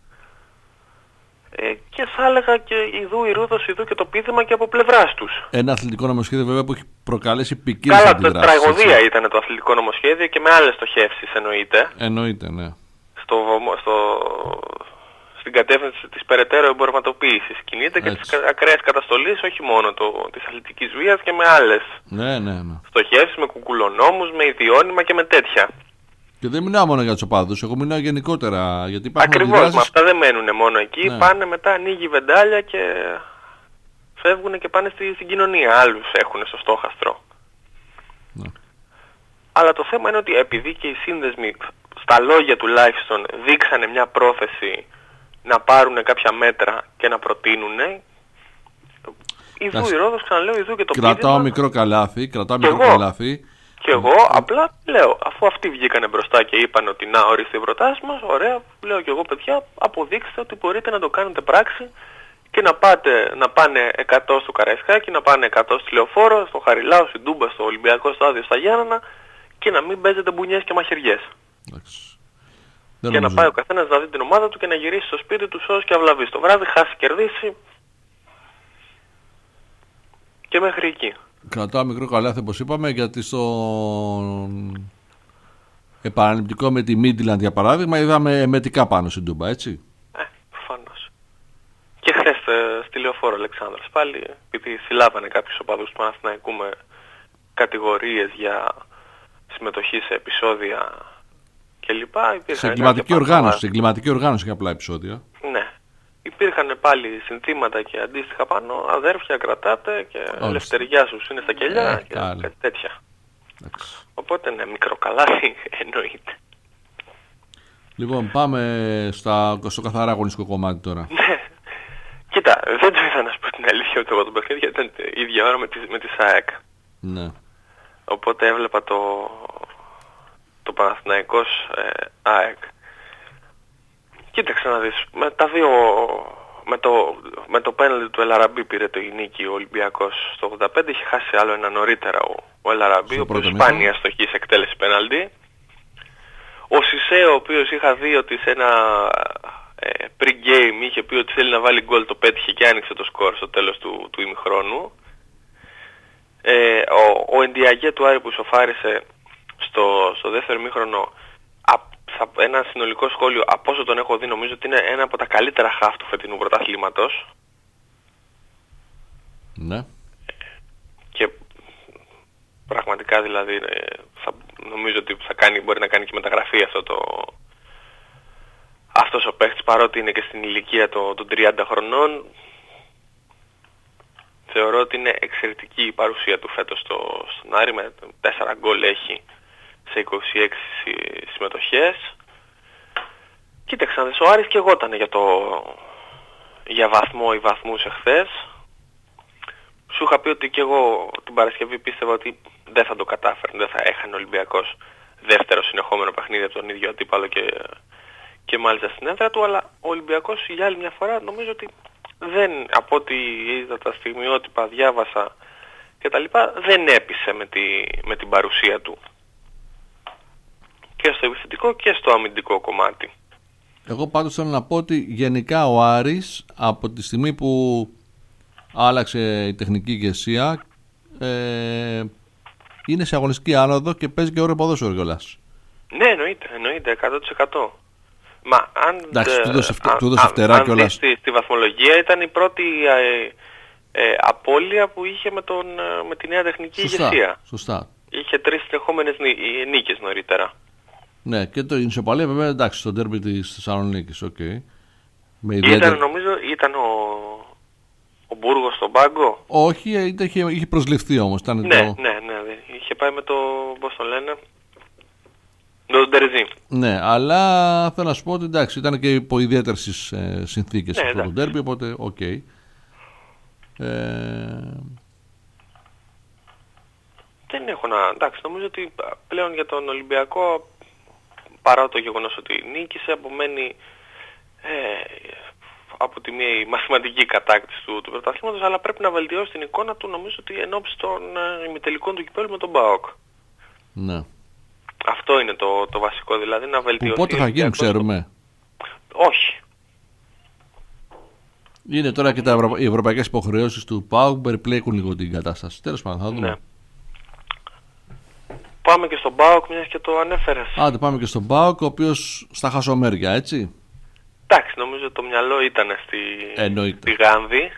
Ε, και θα έλεγα και ιδού η ρούδος, ιδού και το πείδημα και από πλευράς τους. Ένα αθλητικό νομοσχέδιο βέβαια που έχει προκαλέσει ποικίλες Καλά, αντιδράσεις. Καλά, τραγωδία ήταν το αθλητικό νομοσχέδιο και με άλλες στοχεύσεις εννοείται. Εννοείται, ναι. Στο, στο, στην κατεύθυνση της περαιτέρω εμπορευματοποίησης κινείται. Έτσι. Και της ακραίας καταστολής, όχι μόνο το, της αθλητικής βίας, και με άλλες ναι, ναι, ναι. στοχεύσεις, με κουκουλονόμους, με ιδιώνυμα και με τέτοια. Και δεν μιλάω μόνο για τους οπαδούς, εγώ μιλάω γενικότερα. Γιατί υπάρχουν ακριβώς, αντιδράσεις... με αυτά δεν μένουν μόνο εκεί, ναι. Πάνε μετά, ανοίγει βεντάλια και φεύγουν και πάνε στη, στην κοινωνία. Άλλους έχουν στο στόχαστρο. Ναι. Αλλά το θέμα είναι ότι επειδή και οι σύνδεσμοι στα λόγια τουλάχιστον δείξανε μια πρόθεση να πάρουν κάποια μέτρα και να προτείνουν, ιδού η Ρόδος, ξαναλέω, ιδού και το πείδημα. Κρατάω μικρό καλάθι, κρατάω μικρό εγώ. καλάθι. Και εγώ απλά λέω, αφού αυτοί βγήκανε μπροστά και είπαν ότι να ορίστε οι προτάσεις μας, ωραία, λέω και εγώ παιδιά, αποδείξτε ότι μπορείτε να το κάνετε πράξη και να, πάτε, να πάνε εκατό στο Καραϊσκάκι, να πάνε εκατό στη Λεωφόρο, στο Χαριλάου, στην Τούμπα, στο Ολυμπιακό Στάδιο, στα Γιάννενα, και να μην παίζετε μπουνιές και μαχαιριές. Εντάξει. Και νομίζω. να πάει ο καθένας να δει την ομάδα του και να γυρίσει στο σπίτι του σως και αυλαβής. Το βράδυ χάσει, κερδίσει και μέχρι εκεί. Κρατάω μικρό καλάθι όπως είπαμε, γιατί στο επαναληπτικό με τη Midland για παράδειγμα είδαμε εμετικά πάνω στην Τούμπα, έτσι. Ε, προφανώς. Και χθες ε, στη Λεωφόρο Αλεξάνδρας πάλι, επειδή συλλάβανε κάποιους οπαδούς του Παναθηναϊκού με κατηγορίες για συμμετοχή σε επεισόδια κλπ. Σε εγκληματική οργάνωση, σε εγκληματική οργάνωση και απλά επεισόδια. Ναι. Υπήρχαν πάλι συνθήματα και αντίστοιχα πάνω, αδέρφια κρατάτε και Όλες. ελευθεριά σου είναι στα κελιά Ε, και καλή. κάτι τέτοια. Εντάξει. Οπότε ναι, μικρό καλάθι εννοείται. Λοιπόν, πάμε στα, στο καθαρά αγωνιστικό κομμάτι τώρα. Ναι. Κοίτα, δεν το είδα να σου πω την αλήθεια ούτε εγώ το παιχνίδι, γιατί ήταν η ίδια ώρα με τη, με τη ΣΑΕΚ. Ναι. Οπότε έβλεπα το, το Παναθηναϊκός ε, ΑΕΚ. Κοίταξε να δεις, με τα δύο, με το, με το πέναλτι του Ελαραμπή πήρε το η νίκη ο Ολυμπιακός στο ογδόντα πέντε, είχε χάσει άλλο ένα νωρίτερα ο, ο Ελαραμπή, ο οποίος σπάνια στοχή σε εκτέλεση πέναλτι. Ο Σισέ, ο οποίος είχα δει ότι σε ένα ε, pre-game είχε πει ότι θέλει να βάλει γκολ, το πέτυχε και άνοιξε το σκορ στο τέλος του, του ημιχρόνου. Ε, ο, ο Εντιαγέ του Άρη που σοφάρισε στο, στο δεύτερο ημίχρονο, ένα συνολικό σχόλιο, από όσο τον έχω δει, νομίζω ότι είναι ένα από τα καλύτερα χαφ του φετινού πρωταθλήματος. Ναι. Και πραγματικά δηλαδή θα, νομίζω ότι θα κάνει, μπορεί να κάνει και μεταγραφή αυτό το, αυτός ο παίχτης, παρότι είναι και στην ηλικία των, των τριάντα χρονών. Θεωρώ ότι είναι εξαιρετική η παρουσία του φέτος στο, στον Άρη, με τέσσερα γκολ έχει σε είκοσι έξι συμμετοχές. Κοίταξαν, ο Άρης και εγώ ήταν για, το, για βαθμό ή βαθμούς εχθές. Σου είχα πει ότι και εγώ την Παρασκευή πίστευα ότι δεν θα το κατάφερνε, δεν θα έχανε ο Ολυμπιακός δεύτερο συνεχόμενο παιχνίδι από τον ίδιο αντίπαλο και, και μάλιστα στην έδρα του, αλλά ο Ολυμπιακός για άλλη μια φορά νομίζω ότι δεν, από ό,τι είδα τα στιγμιότυπα, διάβασα κτλ, δεν έπεισε με, τη, με την παρουσία του και στο επιθετικό και στο αμυντικό κομμάτι. Εγώ πάντως θέλω να πω ότι γενικά ο Άρης από τη στιγμή που άλλαξε η τεχνική ηγεσία ε, είναι σε αγωνιστική άνοδο και παίζει και ωραίο ποδόσφαιρο κιόλας. Ναι, εννοείται, εννοείται, εκατό τοις εκατό. Μα αν, εντάξει, του έδωσε αν, φτερά αν κιόλας. Στη, στη βαθμολογία ήταν η πρώτη ε, ε, απώλεια που είχε με, τον, με τη νέα τεχνική σωστά, ηγεσία. Σωστά. Είχε τρεις συνεχόμενες νί, νίκες νωρίτερα. Ναι, και το ισοπαλία βέβαια, εντάξει, στο ντέρμπι της Θεσσαλονίκης, οκ. Okay. Ιδιαίτερη... Ήταν, νομίζω, ήταν ο, ο Μπούργος στον πάγκο. Όχι, είχε, είχε προσληφθεί όμως. Ήταν ναι, το... ναι, ναι, ναι, είχε πάει με το, πώς το λένε, τον Τερζή. Ναι, αλλά θέλω να σου πω ότι εντάξει, ήταν και υπό ιδιαίτερες ε, συνθήκες ναι, αυτό το ντέρμπι, οπότε οκ. Okay. Ε... Δεν έχω να... Εντάξει, νομίζω ότι πλέον για τον Ολυμπιακό, παρά το γεγονός ότι νίκησε, απομένει ε, από τη μία η μαθηματική κατάκτηση του, του πρωταθλήματος, αλλά πρέπει να βελτιώσει την εικόνα του, νομίζω ότι ενόψει των ε, ημιτελικών του κυπέλλου με τον ΠΑΟΚ. Ναι. Αυτό είναι το, το βασικό, δηλαδή να βελτιώσει... Που πότε θα γίνουν, ξέρουμε. Το... Όχι. Είναι τώρα και τα ευρω... οι ευρωπαϊκές υποχρεώσεις του ΠΑΟΚ που περιπλέκουν λίγο την κατάσταση. Τέλος πάντων, θα δούμε. Ναι. Πάμε και στον ΠΑΟΚ, μιας και το ανέφερες. Άντε πάμε και στον ΠΑΟΚ, ο οποίος στα χασομέρια, έτσι. Εντάξει, νομίζω το μυαλό ήταν στη, στη Γάνδη.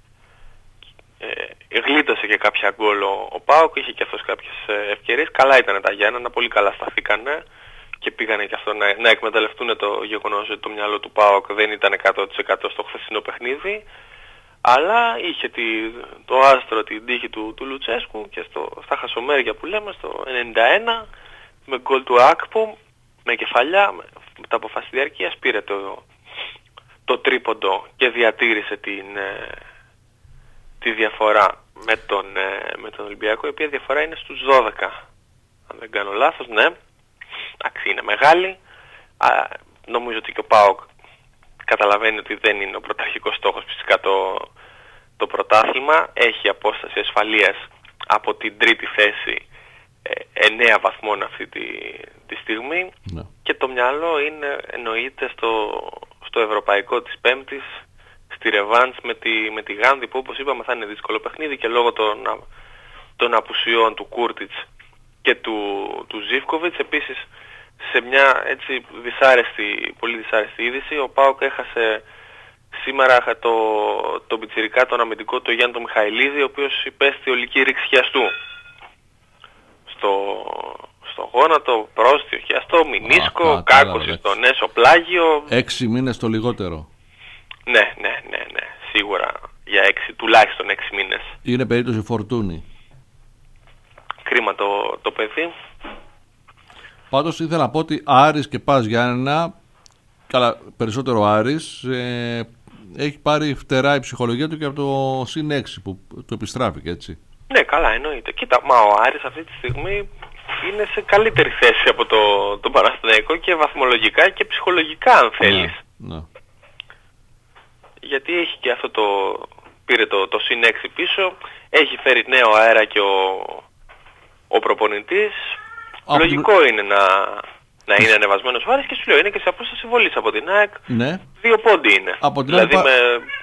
Ε, γλίτωσε και κάποια γκολ ο, ο ΠΑΟΚ, είχε και αυτός κάποιες ευκαιρίες. Καλά ήταν τα Γιάννενα, πολύ καλά σταθήκανε και πήγανε και αυτό να, να εκμεταλλευτούν το γεγονός ότι το μυαλό του ΠΑΟΚ δεν ήταν εκατό τοις εκατό στο χθεσινό παιχνίδι. Αλλά είχε τη, το άστρο, την τύχη του, του Λουτσέσκου και στο, στα χασομέρια που λέμε στο ενενήντα ένα με γκολ του Ακπο, με κεφαλιά, με, με τα αποφάσεις διαρκείας πήρε το, το τρίποντο και διατήρησε την, ε, τη διαφορά με τον, ε, με τον Ολυμπιακό, η οποία διαφορά είναι στους δώδεκα. Αν δεν κάνω λάθος, ναι. Εντάξει, είναι μεγάλη. Α, νομίζω ότι και ο ΠΑΟΚ καταλαβαίνει ότι δεν είναι ο πρωταρχικός στόχος φυσικά το, το πρωτάθλημα. Έχει απόσταση ασφαλείας από την τρίτη θέση εννέα βαθμών αυτή τη, τη στιγμή, ναι. Και το μυαλό είναι εννοείται στο, στο ευρωπαϊκό της Πέμπτης, στη ρεβάνς με τη, με τη Γάνδη, που όπως είπαμε θα είναι δύσκολο παιχνίδι και λόγω των, των απουσιών του Κούρτιτς και του, του Ζίβκοβιτς. Επίσης σε μια έτσι δυσάρεστη, πολύ δυσάρεστη είδηση, ο ΠΑΟΚ έχασε σήμερα το, το πιτσιρικά, τον αμυντικό, το Γιάννη τον Μιχαηλίδη, ο οποίος υπέστη ολική ρήξη χιαστού στο, στο γόνατο, πρόστιο χιαστό, μηνίσκο, κάκωση στον έσω πλάγιο. Έξι μήνες το λιγότερο. Ναι, ναι, ναι, ναι, σίγουρα για έξι, τουλάχιστον έξι μήνες. Είναι περίπτωση φορτούνη. Κρίμα το, το παιδί. Πάντως ήθελα να πω ότι Άρης και Πας Γιάννενα, καλά περισσότερο Άρης, ε, έχει πάρει φτερά η ψυχολογία του και από το συν έξι που το επιστράφηκε, έτσι. Ναι, καλά, εννοείται. Κοίτα, μα ο Άρης αυτή τη στιγμή είναι σε καλύτερη θέση από το, το Παναθηναϊκό και βαθμολογικά και ψυχολογικά, αν θέλεις. Ναι, ναι. Γιατί έχει και αυτό το... πήρε το, το συν έξι πίσω, έχει φέρει νέο αέρα και ο, ο προπονητής. Από λογικό την... είναι να, να είναι ανεβασμένος ο Άρης και σου λέω είναι και σε απόσταση βολής από την ΑΕΚ. Ναι. Δύο πόντι είναι. Από την δηλαδή άλλη... με...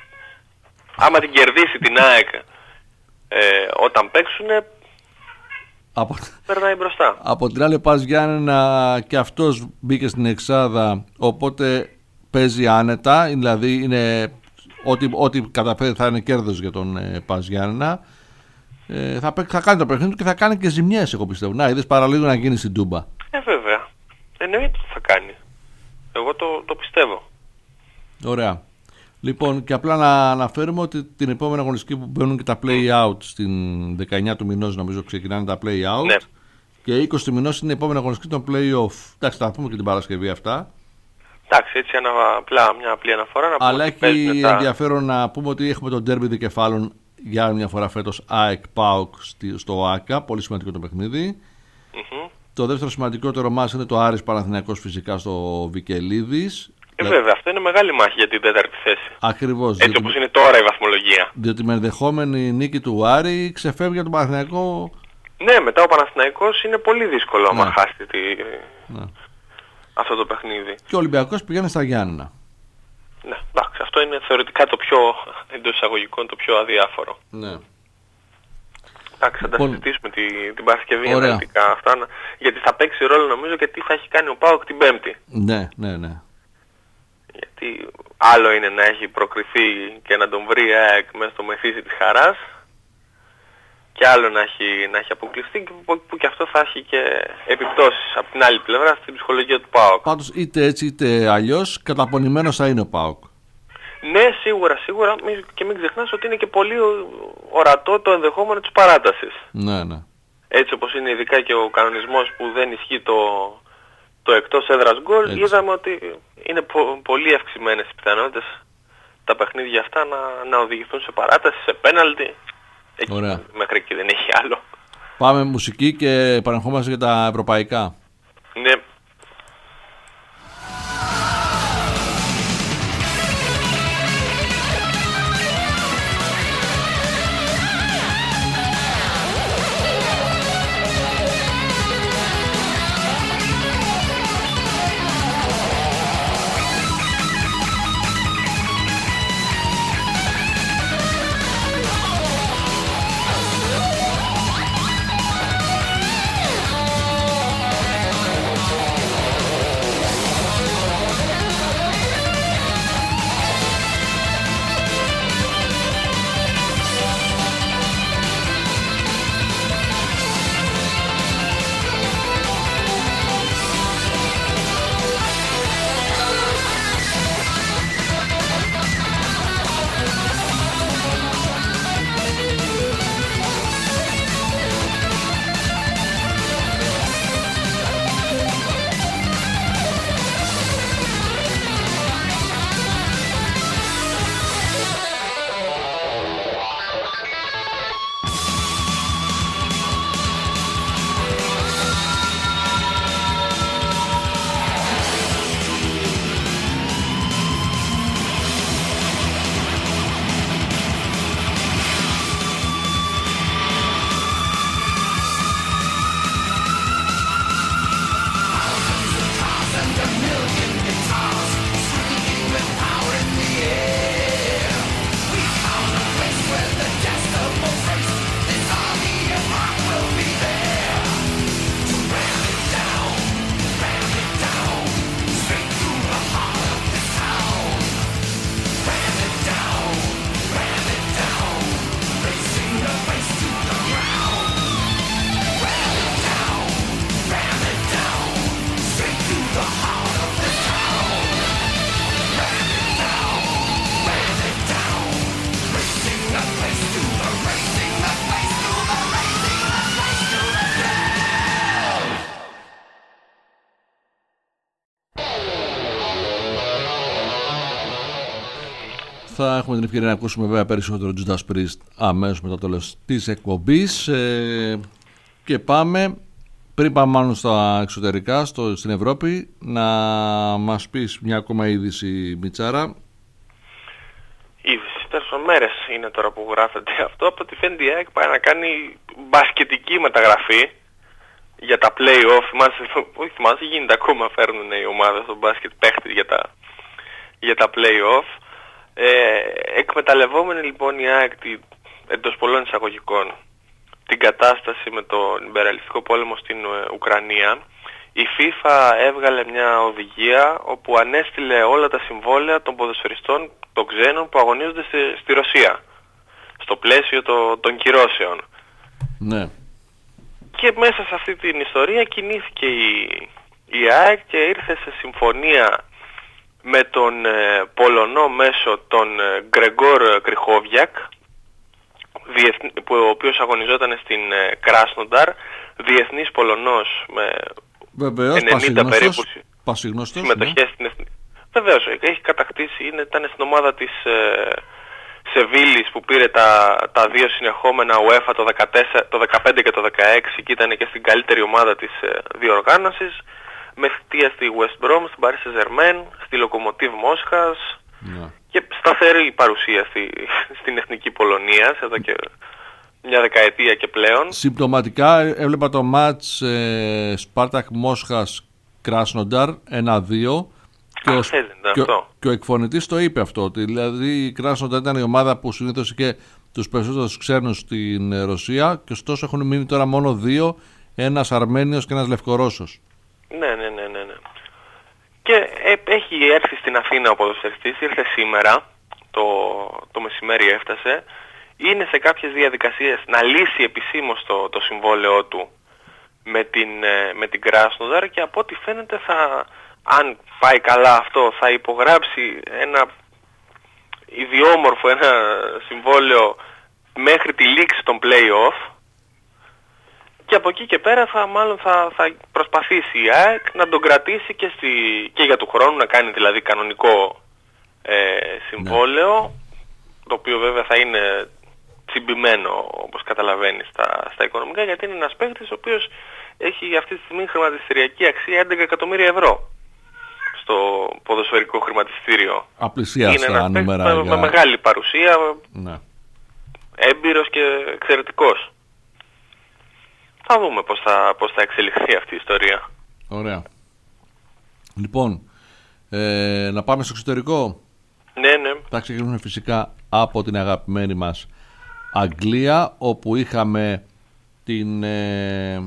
άμα την κερδίσει την ΑΕΚ ε, όταν παίξουνε, από... περνάει μπροστά. Από την άλλη Πας Γιάννενα και αυτός μπήκε στην εξάδα, οπότε παίζει άνετα, δηλαδή είναι ό,τι, ό,τι καταφέρει θα είναι κέρδος για τον ε, Πας Γιάννενα. Ε, θα, θα κάνει το παιχνίδι του και θα κάνει και ζημιές, εγώ πιστεύω. Να είδες παραλίγο να γίνει στην Τούμπα. Ε, βέβαια. Εννοείται ότι θα κάνει. Εγώ το, το πιστεύω. Ωραία. Λοιπόν, και απλά να αναφέρουμε ότι την επόμενη αγωνιστική που μπαίνουν και τα play-out στην δεκαεννιά του μηνός, νομίζω ξεκινάνε τα play-out. Ναι. Και είκοσι του μηνός είναι η επόμενη αγωνιστική των play-off. Εντάξει, θα πούμε και την Παρασκευή αυτά. Εντάξει, έτσι ένα, απλά, μια απλή αναφορά. Να Αλλά έχει τα... ενδιαφέρον να πούμε ότι έχουμε τον ντέρμπι δικεφάλων για μια φορά φέτος ΑΕΚ ΠΑΟΚ στο ΆΚΑ. Πολύ σημαντικό το παιχνίδι. Mm-hmm. Το δεύτερο σημαντικότερο μας είναι το Άρης Παναθηναϊκός φυσικά στο Βικελίδης. Ε, βέβαια, αυτό είναι μεγάλη μάχη για την τέταρτη θέση. Ακριβώς. Έτσι διότι... όπως είναι τώρα η βαθμολογία. Διότι με ενδεχόμενη νίκη του Άρη ξεφεύγει για τον Παναθηναϊκό. Ναι, μετά ο Παναθηναϊκός είναι πολύ δύσκολο άμα ναι. χάσει τη... ναι. αυτό το παιχνίδι. Και ο Ολυμπιακός πηγαίνει στα Γιάννενα. Ναι, εντάξει, αυτό είναι θεωρητικά το πιο εντός εισαγωγικών, το πιο αδιάφορο. Ναι. Εντάξει, θα λοιπόν, τα συζητήσουμε τη, την Παρασκευή αναλυτικά αυτά, γιατί θα παίξει ρόλο νομίζω και τι θα έχει κάνει ο ΠΑΟΚ την Πέμπτη. Ναι, ναι, ναι. Γιατί άλλο είναι να έχει προκριθεί και να τον βρει η ΑΕΚ μέσα στο μεθύσι της χαράς και άλλο να έχει, να έχει αποκλειστεί που, που και αυτό θα έχει και επιπτώσεις από την άλλη πλευρά στην ψυχολογία του ΠΑΟΚ. Πάντως είτε έτσι είτε αλλιώς καταπονημένος θα είναι ο ΠΑΟΚ. Ναι, σίγουρα, σίγουρα και μην ξεχνάς ότι είναι και πολύ ορατό το ενδεχόμενο της παράτασης. Ναι, ναι. Έτσι όπως είναι ειδικά και ο κανονισμός που δεν ισχύει το, το εκτός έδρας γκολ, είδαμε ότι είναι πο, πολύ αυξημένες οι πιθανότητες τα παιχνίδια αυτά να, να οδηγηθούν σε παράταση, σε πέναλτι. Εκεί, μέχρι εκεί δεν έχει άλλο. Πάμε μουσική και επανερχόμαστε για τα ευρωπαϊκά. Ναι. Θα έχουμε την ευκαιρία να ακούσουμε βέβαια περισσότερο Judas Priest αμέσως μετά το τέλος της εκπομπής. Ε, και πάμε, πριν πάμε μάλλον στα εξωτερικά, στο, στην Ευρώπη, να μας πεις μια ακόμα είδηση, Μιτσάρα. Είδηση, τέσσερις μέρες είναι τώρα που γράφεται αυτό. Από τη φαίνεται η ΑΕΚ πάει να κάνει μπασκετική μεταγραφή για τα play-off. Όχι θυμάσαι, γίνεται ακόμα, φέρνουν οι ομάδες στο μπάσκετ παίχτες για τα, για τα play-off. Ε, εκμεταλλευόμενη λοιπόν η ΑΕΚ εντός πολλών εισαγωγικών την κατάσταση με τον υπεραλιστικό πόλεμο στην ε, Ουκρανία, η FIFA έβγαλε μια οδηγία όπου ανέστηλε όλα τα συμβόλαια των ποδοσφαιριστών των ξένων που αγωνίζονται στη, στη Ρωσία στο πλαίσιο το, των κυρώσεων. Ναι. Και μέσα σε αυτή την ιστορία κινήθηκε η, η ΑΕΚ και ήρθε σε συμφωνία με τον ε, Πολωνό μέσο τον ε, Γκρεγκόρ Κριχόβιακ, που, ο οποίος αγωνιζόταν στην ε, Κράσνονταρ, διεθνής Πολωνός με Βεβαίως, ενενήντα περίπου συμμετοχές ναι. στην εθνική. Βεβαίως, έχει κατακτήσει, είναι, ήταν στην ομάδα της ε, Σεβίλης που πήρε τα, τα δύο συνεχόμενα UEFA το, δεκατέσσερα, το δεκαπέντε και το δεκαέξι και ήταν και στην καλύτερη ομάδα της ε, διοργάνωσης, με θητεία στη West Brom, στην Paris Saint-Germain, στη Lokomotiv Μόσχας yeah. και σταθερή παρουσία στη, στην εθνική Πολωνία εδώ και μια δεκαετία και πλέον. Συμπτωματικά έβλεπα το μάτς ε, Σπάρτακ Μόσχας Κράσνονταρ ένα δύο και, ο, και, ο, και ο εκφωνητής το είπε αυτό, ότι δηλαδή η Κράσνονταρ ήταν η ομάδα που συνήθως είχε τους περισσότερους ξένους στην Ρωσία και ωστόσο έχουν μείνει τώρα μόνο δύο, ένας Αρμένιος και ένας Λευκορώσος. Ναι, ναι, ναι, ναι, ναι. Και ε, έχει έρθει στην Αθήνα ο ποδοσφαιριστής, ήρθε σήμερα, το, το μεσημέρι έφτασε, είναι σε κάποιες διαδικασίες να λύσει επισήμως το, το συμβόλαιό του με την, με την Κράσνοδαρ και από ό,τι φαίνεται θα, αν πάει καλά αυτό, θα υπογράψει ένα ιδιόμορφο, ένα συμβόλαιο μέχρι τη λήξη των play-off. Και από εκεί και πέρα θα, μάλλον θα, θα προσπαθήσει η ΑΕΚ να τον κρατήσει και, στη, και για του χρόνου, να κάνει δηλαδή κανονικό ε, συμβόλαιο, ναι. Το οποίο βέβαια θα είναι τσιμπημένο, όπως καταλαβαίνεις, στα, στα οικονομικά, γιατί είναι ένας παίκτης ο οποίος έχει αυτή τη στιγμή χρηματιστηριακή αξία έντεκα εκατομμύρια ευρώ στο ποδοσφαιρικό χρηματιστήριο. Απλησίαστα νούμερα. Με, για... με μεγάλη παρουσία, ναι. Έμπειρος και εξαιρετικός. Θα δούμε πώς θα, πώς θα εξελιχθεί αυτή η ιστορία. Ωραία. Λοιπόν, ε, να πάμε στο εξωτερικό. Ναι, ναι. Θα ξεκινήσουμε φυσικά από την αγαπημένη μας Αγγλία, όπου είχαμε την ε,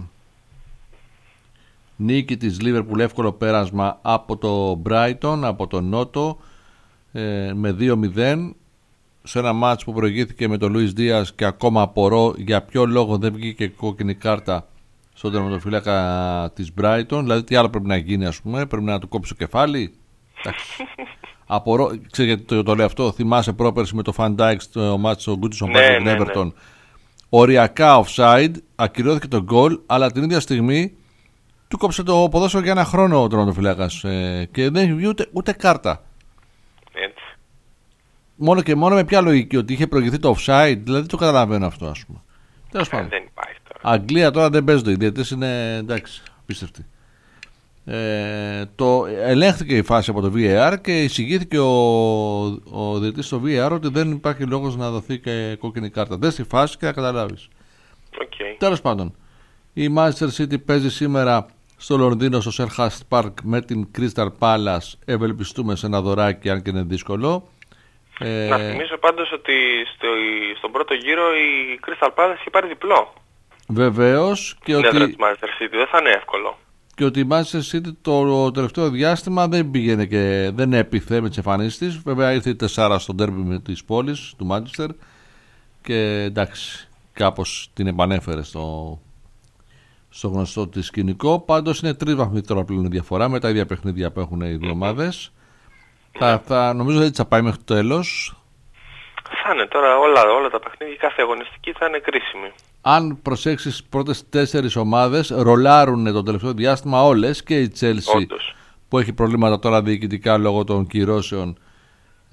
νίκη της Liverpool, εύκολο πέρασμα από το Brighton, από το Νότο, ε, με δύο μηδέν. Σε ένα μάτς που προηγήθηκε με τον Λουίς Δίας και ακόμα απορώ για ποιο λόγο δεν βγήκε κόκκινη κάρτα στον τερματοφύλακα της Brighton. Δηλαδή τι άλλο πρέπει να γίνει, ας πούμε, πρέπει να του κόψει το κεφάλι. Απορώ, ξέρεις γιατί το, το λέω αυτό, θυμάσαι πρόπερση με το Van Dijk στο μάτς στο Goodison Park με την Everton. Οριακά offside, ακυρώθηκε το γκολ, αλλά την ίδια στιγμή του κόψε το ποδόσφαιρο για ένα χρόνο ο τερματοφύλακας ε, και δεν έχει βγει ούτε, ούτε κάρτα. Έτσι. Μόνο και μόνο με ποια λογική, ότι είχε προηγηθεί το offside, δηλαδή το καταλαβαίνω αυτό, ας πούμε. Τέλος πάντων. Δεν υπάρχει τώρα. Αγγλία τώρα δεν παίζονται, οι διαιτητές είναι εντάξει, πίστευτοι. Ε, το, ελέγχθηκε η φάση από το βι έι αρ και εισηγήθηκε ο, ο διαιτητής στο βι έι αρ ότι δεν υπάρχει λόγος να δοθεί και κόκκινη κάρτα. Δες τη φάση και θα καταλάβεις. Okay. Τέλος πάντων, η Manchester City παίζει σήμερα στο Λονδίνο, στο Selhurst Park με την Crystal Palace. Ευελπιστούμε σε ένα δωράκι, αν και είναι δύσκολο. Ε... Να θυμίσω πάντως ότι στο, στον πρώτο γύρο η Crystal Palace είχε πάρει διπλό. Βεβαίως. Και την ότι... έδρα της Manchester City, δεν θα είναι εύκολο. Και ότι η Manchester City το τελευταίο διάστημα δεν πήγαινε και δεν έπιθε με τις εμφανίσεις της. Βέβαια ήρθε η τεσσάρα στο ντέρμπι της πόλης, του Manchester. Και εντάξει, κάπως την επανέφερε στο, στο γνωστό της σκηνικό. Πάντως είναι τρεις βαθμοί τώρα πλέον η διαφορά με τα ίδια παιχνίδια που έχουν οι δύο ομάδες. Θα, θα, νομίζω ότι θα πάει μέχρι το τέλος. Θα είναι τώρα όλα, όλα τα παιχνίδια, κάθε αγωνιστική θα είναι κρίσιμη. Αν προσέξεις, πρώτες τέσσερις ομάδες ρολάρουν το τελευταίο διάστημα όλες, και η Chelsea, όντως, που έχει προβλήματα τώρα διοικητικά λόγω των κυρώσεων,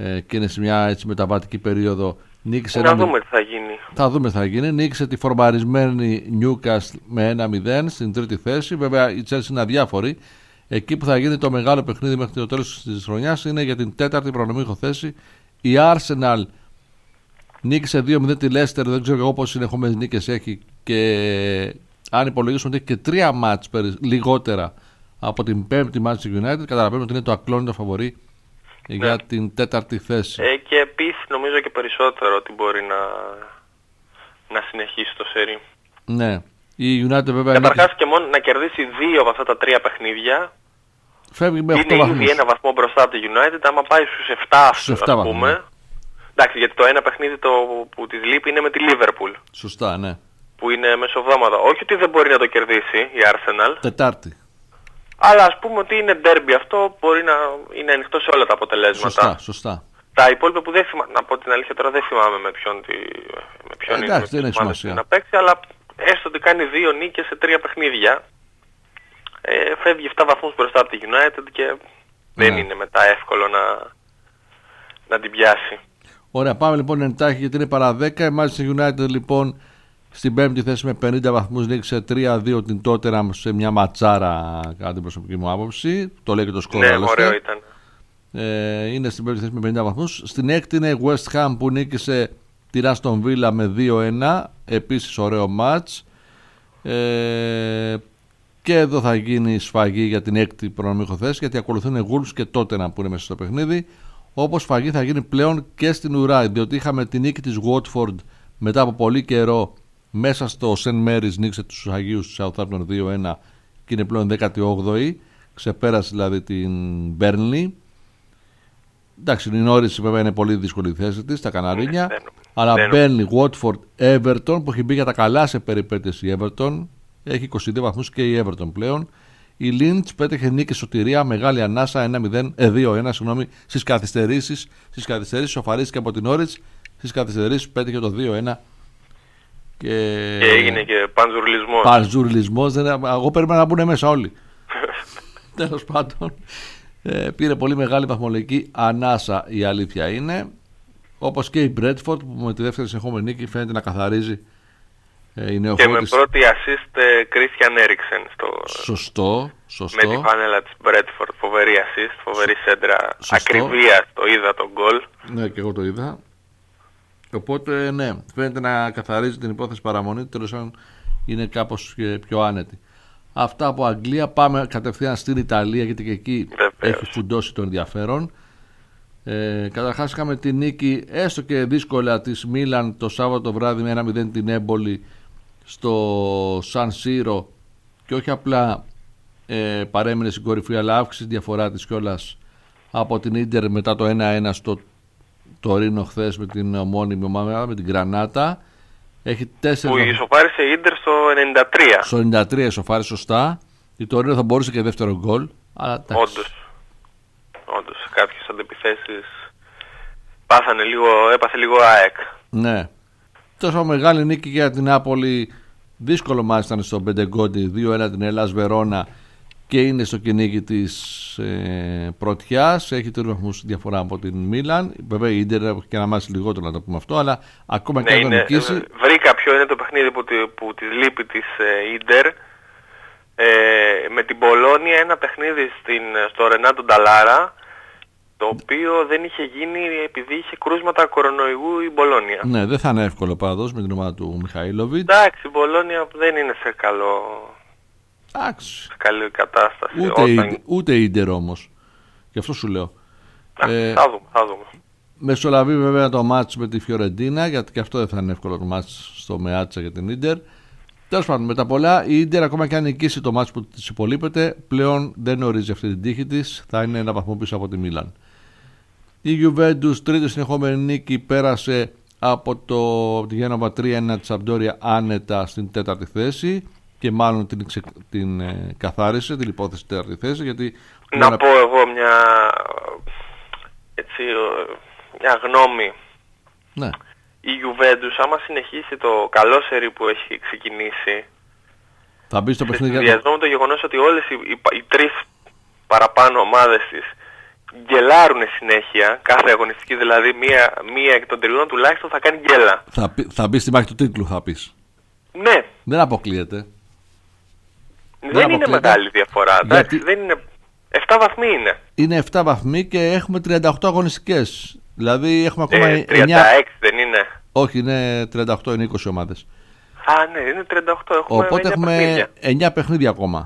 ε, και είναι σε μια έτσι μεταβατική περίοδο. Νίκησε να ένα... δούμε τι θα γίνει. Θα δούμε τι θα γίνει. Νίκησε τη φορμαρισμένη Newcastle με ένα μηδέν στην τρίτη θέση. Βέβαια η Chelsea είναι αδιάφορη. Εκεί που θα γίνει το μεγάλο παιχνίδι μέχρι το τέλος της χρονιάς είναι για την τέταρτη προνομίχο θέση. Η Arsenal νίκησε δύο μηδέν τη Leicester. Δεν ξέρω εγώ πόσες συνεχόμενες νίκες έχει. Και αν υπολογίσουμε ότι έχει και τρία μάτς λιγότερα από την πέμπτη Manchester United, καταλαβαίνουμε ότι είναι το ακλόνητο φαβορί ναι. για την τέταρτη θέση. Ε, και επίσης νομίζω και περισσότερο ότι μπορεί να, να συνεχίσει το σερί. Ναι. Η United βέβαια... Καταρχάς είναι... και μόνο να κερδίσει δύο από αυτά τα τρία παιχνίδια φεύγει με οκτώ είναι βαθμούς. ήδη ένα βαθμό μπροστά από τη United, άμα πάει στους επτά, στους επτά ας πούμε. Βαθμούς. Εντάξει, γιατί το ένα παιχνίδι το, που της λείπει είναι με τη Liverpool. Σωστά, ναι. Που είναι μεσοβδόματα. Όχι ότι δεν μπορεί να το κερδίσει η Arsenal. Τετάρτη. Αλλά ας πούμε ότι είναι derby αυτό, μπορεί να είναι ανοιχτό σε όλα τα αποτελέσματα. Σωστά, σωστά. Τα υπόλοιπα που δεν θυμάμαι, να πω την αλήθεια τώρα δεν θυμάμαι με ποιον, τη, με ποιον ε, είναι, εντάξει, δεν έχει σημασία να παίξει, αλλά έστω ότι κάνει δύο νίκες σε τρία παιχνίδια. Ε, φεύγει επτά βαθμούς μπροστά από τη United και ναι. δεν είναι μετά εύκολο να, να την πιάσει. Ωραία, πάμε λοιπόν εντάχει γιατί είναι παρά δέκα. Η Manchester United λοιπόν στην πέμπτη θέση με πενήντα βαθμούς νίκησε τρία δύο την Tottenham σε μια ματσάρα κατά την προσωπική μου άποψη. Το λέει και το σκορ. Ναι, ωραίο ήταν. Ε, είναι στην πέμπτη θέση με πενήντα βαθμούς. Στην έκτη είναι η West Ham που νίκησε τη Aston Villa με δύο ένα. Επίσης ωραίο μάτς. Ε, και εδώ θα γίνει σφαγή για την έκτη προνομίχο θέση γιατί ακολουθούν οι Wolves και Tottenham που είναι μέσα στο παιχνίδι. Όπως σφαγή θα γίνει πλέον και στην ουρά διότι είχαμε τη νίκη της Watford μετά από πολύ καιρό μέσα στο Saint Mary's, νίκησε τους Αγίους του Southampton δύο ένα και είναι πλέον δέκατη όγδοη. Ξεπέρασε δηλαδή την Burnley. Εντάξει, η Norwich βέβαια είναι πολύ δύσκολη η θέση της, τα Καναρίνια. Δεν, αλλά δεν, Burnley, Watford, Everton που έχει μπει για τα καλά σε περιπέτειες η Everton. Έχει είκοσι δύο βαθμούς και η Everton πλέον. Η Lynch πέτυχε νίκη σωτηρία, μεγάλη ανάσα ένα μηδέν, ε, δύο ένα συγγνώμη, στις καθυστερήσεις. Στις καθυστερήσεις σοφαρίστηκε από την Norwich. Στις καθυστερήσεις πέτυχε το δύο ένα. Και... και έγινε και πανζουρλισμός. Πανζουρλισμός, δεν... εγώ περίμενα να μπουν μέσα όλοι. Τέλος πάντων, ε, πήρε πολύ μεγάλη βαθμολογική ανάσα η αλήθεια είναι. Όπως και η Bradford που με τη δεύτερη συνεχόμενη νίκη φαίνεται να καθαρίζει. Ε, η και με πρώτη assist Christian Eriksen στο... Σωστό, σωστό. Με τη φανέλα της Bradford, φοβερή assist, φοβερή σέντρα, ακριβία το είδα τον γκολ. Ναι, και εγώ το είδα. Οπότε ναι, φαίνεται να καθαρίζει την υπόθεση παραμονή, τέλος πάντων είναι κάπως πιο άνετη. Αυτά από Αγγλία, πάμε κατευθείαν στην Ιταλία γιατί και εκεί Βεβαίως. έχει φουντώσει το ενδιαφέρον. Ε, καταρχάς είχαμε τη νίκη έστω και δύσκολα της Μίλαν το Σάββατο βράδυ με ένα μηδέν την Έμπολη στο Σαν Σύρο και όχι απλά ε, παρέμεινε στην κορυφή αλλά αύξησε τη διαφορά της κιόλας από την Ίντερ μετά το ένα ένα στο Τωρίνο χθες με την ομώνυμη ομάδα, με την Γκρανάτα. Έχει τέσσερα... Που ισοφάρισε η Ίντερ στο ενενήντα τρία. Στο ενενήντα τρία ισοφάρισε σωστά. Η Τωρίνο θα μπορούσε και δεύτερο γκολ. Όντως. Όντως. Κάποιες αντεπιθέσεις πάθανε λίγο, έπαθε λίγο ΑΕΚ. Ναι. Τόσο μεγάλη νίκη για την Νάπολη. Δύσκολο μάλιστα ήταν στο Μπεντεγκόντι δύο ένα την Ελλάς Βερόνα και είναι στο κυνήγι της ε, πρωτιάς. Έχει τρεις βαθμούς διαφορά από την Μίλαν. Βέβαια η Ίντερ έχει και ένα μάτσι λιγότερο να το πούμε αυτό, αλλά ακόμα ναι, και αν το νικήσει. Βρήκα ποιο είναι το παιχνίδι που, που της λείπει της Ίντερ. Ε, με την Πολόνια ένα παιχνίδι στην, στο Ρενάτο Νταλάρα, το οποίο δεν είχε γίνει επειδή είχε κρούσματα κορονοϊού η Μπολόνια. Ναι, δεν θα είναι εύκολο πάντως με την ομάδα του Μιχαήλοβιτς. Εντάξει, η Μπολόνια δεν είναι σε καλό... Εντάξει. σε καλή κατάσταση. Ούτε, όταν... η, ούτε η Ίντερ όμως. Γι' αυτό σου λέω. Α, ε, θα δούμε, θα δούμε. Μεσολαβεί βέβαια το μάτς με τη Φιωρεντίνα, γιατί και αυτό δεν θα είναι εύκολο το μάτς στο Μεάτσα για την Ίντερ. Τέλος πάντων, με τα πολλά, η Ίντερ ακόμα και αν νικήσει το μάτς που της υπολείπεται, πλέον δεν ορίζει αυτή την τύχη της, θα είναι ένα βαθμό πίσω από τη Μίλαν. Η Juventus, τρίτη συνεχόμενη νίκη, πέρασε από, το, από τη Γένοβα τρία ένα της Σαμπντόρια άνετα στην τέταρτη θέση και μάλλον την, την ε, καθάρισε την υπόθεση τέταρτη θέση. Γιατί να ένα... πω εγώ μια, έτσι, μια γνώμη. Ναι. Η Juventus άμα συνεχίσει το καλό σερί που έχει ξεκινήσει, θα μπει στο παιχνίδι. Συνδυασμό με το γεγονός ότι όλες οι, οι, οι τρεις παραπάνω ομάδες της γκελάρουν συνέχεια, κάθε αγωνιστική, δηλαδή μία, μία εκ των τριών τουλάχιστον θα κάνει γκέλα. Θα, πει, θα μπει στη μάχη του τίτλου, θα πεις. Ναι. Δεν αποκλείεται. Δεν, δεν είναι μεγάλη διαφορά. Γιατί... δεν είναι... επτά βαθμοί είναι. Είναι επτά βαθμοί και έχουμε τριάντα οκτώ αγωνιστικές. Δηλαδή έχουμε ακόμα ε, τριάντα έξι εννιά... δεν είναι. Όχι, είναι τριάντα οκτώ, είναι είκοσι ομάδες. Α, ναι, είναι τριάντα οκτώ. Έχουμε Οπότε εννιά έχουμε παιχνίδια. εννιά παιχνίδια ακόμα.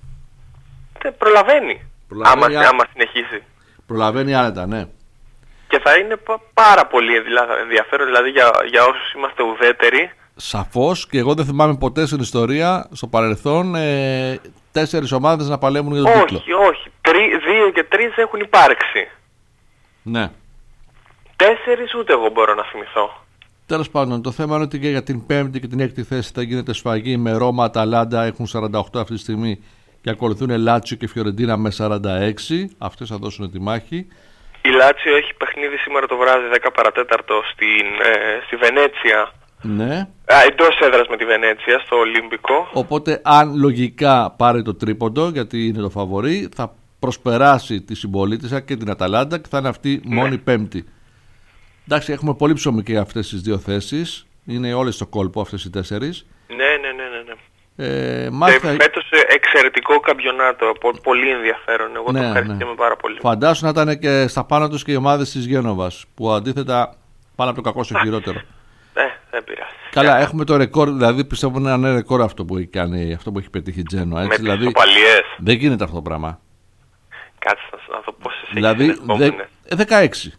Δεν προλαβαίνει. προλαβαίνει άμα, α... άμα συνεχίσει. Προλαβαίνει άνετα, ναι. Και θα είναι πάρα πολύ ενδιαφέρον, δηλαδή για, για όσους είμαστε ουδέτεροι. Σαφώς, και εγώ δεν θυμάμαι ποτέ στην ιστορία, στο παρελθόν, ε, τέσσερις ομάδες να παλέμουν για τον όχι, τίτλο. Όχι, όχι. Δύο και τρεις έχουν υπάρξει. Ναι. Τέσσερις ούτε εγώ μπορώ να θυμηθώ. Τέλος πάντων, το θέμα είναι ότι και για την πέμπτη και την έκτη θέση θα γίνεται σφαγή με Ρώμα, Αταλάντα, έχουν σαράντα οκτώ αυτή τη στιγμή και ακολουθούν Λάτσιο και Φιωρεντίνα με σαράντα έξι. Αυτές θα δώσουν τη μάχη. Η Λάτσιο έχει παιχνίδι σήμερα το βράδυ δέκα παρά τέταρτο στην, ε, στη Βενέτσια. Ναι. Α, εντός έδρας με τη Βενέτσια, στο Ολύμπικο. Οπότε αν λογικά πάρει το τρίποντο, γιατί είναι το φαβορί, θα προσπεράσει τη συμπολίτησα και την Αταλάντα και θα είναι αυτή ναι. μόνη πέμπτη. Εντάξει, έχουμε πολύ ψωμί και αυτές τις δύο θέσεις. Είναι όλες στο κόλπο αυτές οι τέσσερις. Ναι, ναι, ναι, ναι. ναι. Ε, και μάλιστα... φέτος εξαιρετικό καμπιονάτο, πολύ ενδιαφέρον. Εγώ ναι, το ευχαριστούμε ναι. πάρα πολύ. Φαντάσου να ήταν και στα πάνω τους και οι ομάδες της Γένοβας, που αντίθετα πάνε από το κακό στο χειρότερο. Ναι, δεν πειράζει. Καλά, έχουμε το ρεκόρ, δηλαδή πιστεύω είναι ένα ρεκόρ αυτό που έχει, κάνει, αυτό που έχει πετύχει η Τζένοα. Με δηλαδή, τις οπαλιές. Δεν γίνεται αυτό το πράγμα. Κάτσε να δω πόσες έχει δηλαδή, δε, δεκαέξι.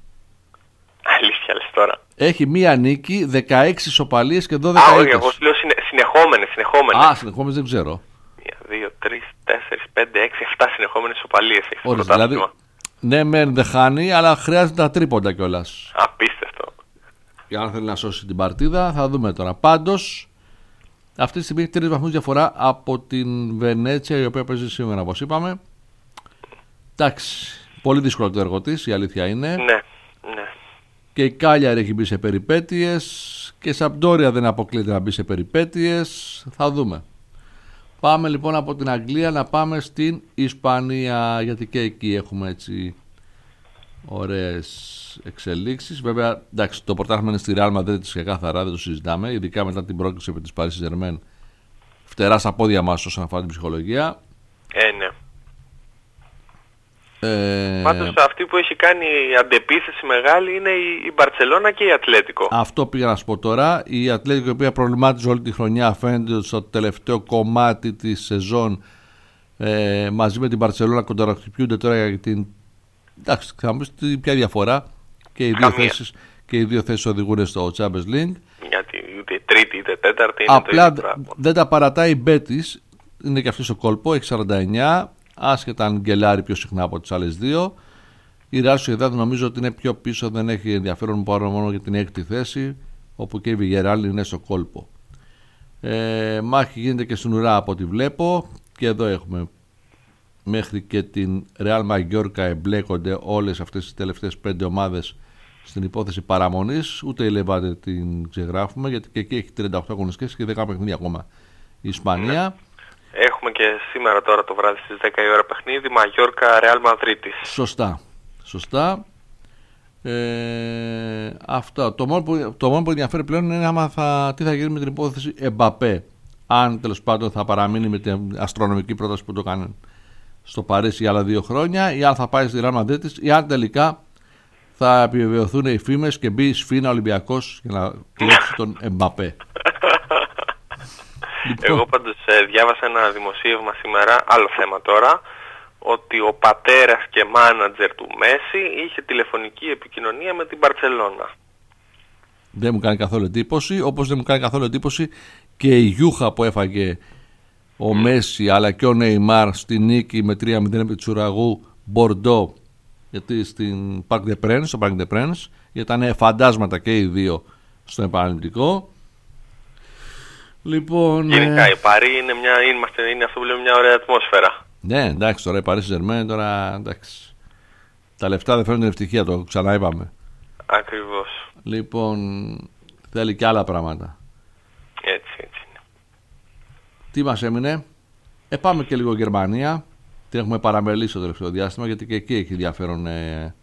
Αλήθεια λες τώρα. Έχει μία νίκη, δεκαέξι ισοπαλίες και δώδεκα ήττες. Α, όχι, εγώ σου λέω συνε, συνεχόμενες, συνεχόμενες. Α, συνεχόμενες δεν ξέρω. μία, δύο, τρεις, τέσσερις, πέντε, έξι, επτά συνεχόμενες ισοπαλίες έχει το πρωτάθλημα. Δηλαδή, ναι, μεν δεν χάνει, αλλά χρειάζεται τα τρίποντα κιόλας. Απίστευτο. Και αν θέλει να σώσει την παρτίδα, θα δούμε τώρα. Πάντως, αυτή τη στιγμή έχει τρεις βαθμούς διαφορά από την Βενέτσια, η οποία παίζει σήμερα, όπως είπαμε. Εντάξει, πολύ δύσκολο το έργο της, η αλήθεια είναι. Ναι, ναι. Και η Κάλιαρη έχει μπει σε περιπέτειες και η Σαμπντόρια δεν αποκλείεται να μπει σε περιπέτειες. Θα δούμε. Πάμε λοιπόν από την Αγγλία να πάμε στην Ισπανία, γιατί και εκεί έχουμε έτσι ωραίες εξελίξεις. Βέβαια, εντάξει, το πρωτάθλημα είναι στη Real Madrid και καθαρά, δεν το συζητάμε, ειδικά μετά την πρόκληση από της Paris Saint-Germain. Φτερά στα πόδια μας όσον αφορά την ψυχολογία. Ε, ναι. Ε... Πάντως αυτή που έχει κάνει αντεπίθεση μεγάλη είναι η Μπαρτσελώνα και η Ατλέτικο. Αυτό πήγα να σου πω τώρα. Η Ατλέτικο, η οποία προβλημάτιζε όλη τη χρονιά, φαίνεται ότι στο τελευταίο κομμάτι της σεζόν ε, μαζί με την Μπαρτσελώνα κονταροχτυπιούνται τώρα για την... Εντάξει, θα μου πεις ποια διαφορά, και οι δύο θέσεις, και οι δύο θέσεις οδηγούν στο Champions League. Γιατί είτε τρίτη είτε τέταρτη είναι. Απλά το δεν τα παρατάει η Μπέτις, είναι και αυτή στο κόλπο, έχει σαράντα εννιά, άσχετα αν γκελάρει πιο συχνά από τις άλλες δύο. Η Real Sociedad νομίζω ότι είναι πιο πίσω, δεν έχει ενδιαφέρον παρά μόνο για την έκτη θέση, όπου και η Villarreal είναι στο κόλπο. Ε, μάχη γίνεται και στην ουρά από ό,τι βλέπω, και εδώ έχουμε μέχρι και την Real Mallorca εμπλέκονται όλες αυτές τις τελευταίες πέντε ομάδες στην υπόθεση παραμονής. Ούτε η Λεβάντε την ξεγράφουμε, γιατί και εκεί έχει τριάντα οκτώ αγωνιστικές και δέκα παιχνίδια ακόμα η Ισπανία. Ναι. Έχουμε και σήμερα τώρα το βράδυ στις δέκα η ώρα παιχνίδι Μαγιόρκα Ρεάλ Μαδρίτης. Σωστά, σωστά. Ε, αυτό. Το μόνο, που, το μόνο που ενδιαφέρει πλέον είναι άμα θα, τι θα γίνει με την υπόθεση Εμπαπέ. Αν τέλος πάντων θα παραμείνει με την αστρονομική πρόταση που το κάνουν στο Παρίσι για άλλα δύο χρόνια, ή αν θα πάει στη Ρεάλ Μαδρίτης, ή αν τελικά θα επιβεβαιωθούν οι φήμες και μπει σφίνα Ολυμπιακός για να κλέψει τον Εμπαπέ. Λοιπόν. Εγώ πάντως ε, διάβασα ένα δημοσίευμα σήμερα, άλλο θέμα τώρα, ότι ο πατέρας και μάνατζερ του Μέση είχε τηλεφωνική επικοινωνία με την Μπαρτσελώνα. Δεν μου κάνει καθόλου εντύπωση, όπως δεν μου κάνει καθόλου εντύπωση και η γιούχα που έφαγε ο mm. Μέση αλλά και ο Νεϊμάρ στη νίκη με τρία μηδέν επί του ουραγού Μπορντό, γιατί στην Parc des Princes, στο Parc des Princes, ήταν φαντάσματα και οι δύο στον επαναληπτικό. Λοιπόν, γενικά ε... η Παρί είναι, μια, είμαστε, είναι αυτό που λέμε μια ωραία ατμόσφαιρα. Ναι, εντάξει, τώρα η Paris Saint-Germain, τώρα εντάξει. Τα λεφτά δεν φέρνουν την ευτυχία, το ξανά είπαμε. Ακριβώς. Λοιπόν, θέλει και άλλα πράγματα. Έτσι, έτσι είναι. Τι μας έμεινε? Ε, πάμε και λίγο Γερμανία. την έχουμε παραμελήσει το τελευταίο διάστημα, γιατί και εκεί έχει ενδιαφέρον. Ε,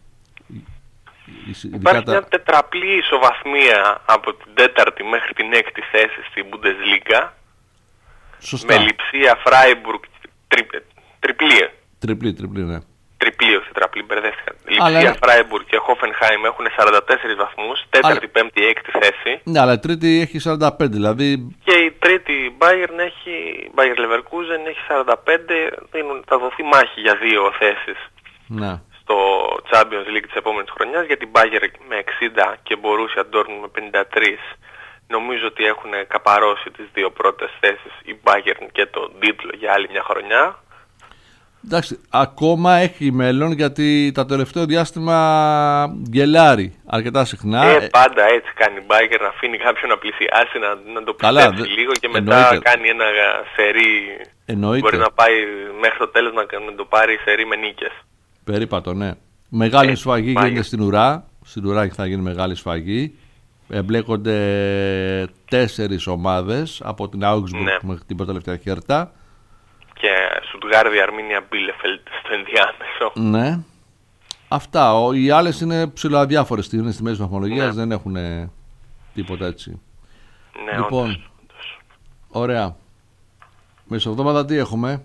Υπάρχει τα... μια τετραπλή ισοβαθμία από την τέταρτη μέχρι την έκτη θέση στην Bundesliga. Σωστά. Με Λιψία, Φράιμπουργκ, τρι, τριπλή. Τριπλή, τριπλή, ναι. Τριπλή, όχι τετραπλή, μπερδεύτηκα. Αλλά... Λιψία, Φράιμπουργκ και Χόφενχάιμ έχουν σαράντα τέσσερις βαθμούς, τέταρτη, αλλά... πέμπτη, έκτη θέση. Ναι, αλλά η τρίτη έχει σαράντα πέντε, δηλαδή... Και η τρίτη Bayern έχει, Bayer Leverkusen έχει σαράντα πέντε, θα δοθεί μάχη για δύο θέσεις. Ναι. Στο Champions League της επόμενης χρονιάς, για την Bayern με εξήντα και Borussia Dortmund με πενήντα τρία. Νομίζω ότι έχουν καπαρώσει τις δύο πρώτες θέσεις η Bayern και τον τίτλο για άλλη μια χρονιά. Εντάξει, ακόμα έχει μέλλον, γιατί το τελευταίο διάστημα γκελάρει αρκετά συχνά. Ε, πάντα έτσι κάνει η Bayern, να αφήνει κάποιον να πλησιάσει, να, να το Καλά, πιστέψει δε... λίγο και μετά εννοείται. κάνει ένα σερί. Εννοείται. Μπορεί να πάει μέχρι το τέλος να, να το πάρει σερί με νίκες. Περίπατο, ναι. Μεγάλη ε, σφαγή Bayern. γίνεται στην ουρά. Στην ουρά θα γίνει μεγάλη σφαγή. Εμπλέκονται τέσσερις ομάδες από την Augsburg ναι. μέχρι την προτελευταία Χέρτα. Και Στουτγκάρδη, Αρμίνια, Μπίλεφελτ στο ενδιάμεσο. Ναι. Αυτά. Ο, οι άλλες είναι ψιλοαδιάφορες. Είναι στη μέση βαθμολογίας, ναι. δεν έχουν τίποτα έτσι. Ναι, λοιπόν, όντως, όντως. Ωραία. Μεσοβδόμαδα τι έχουμε?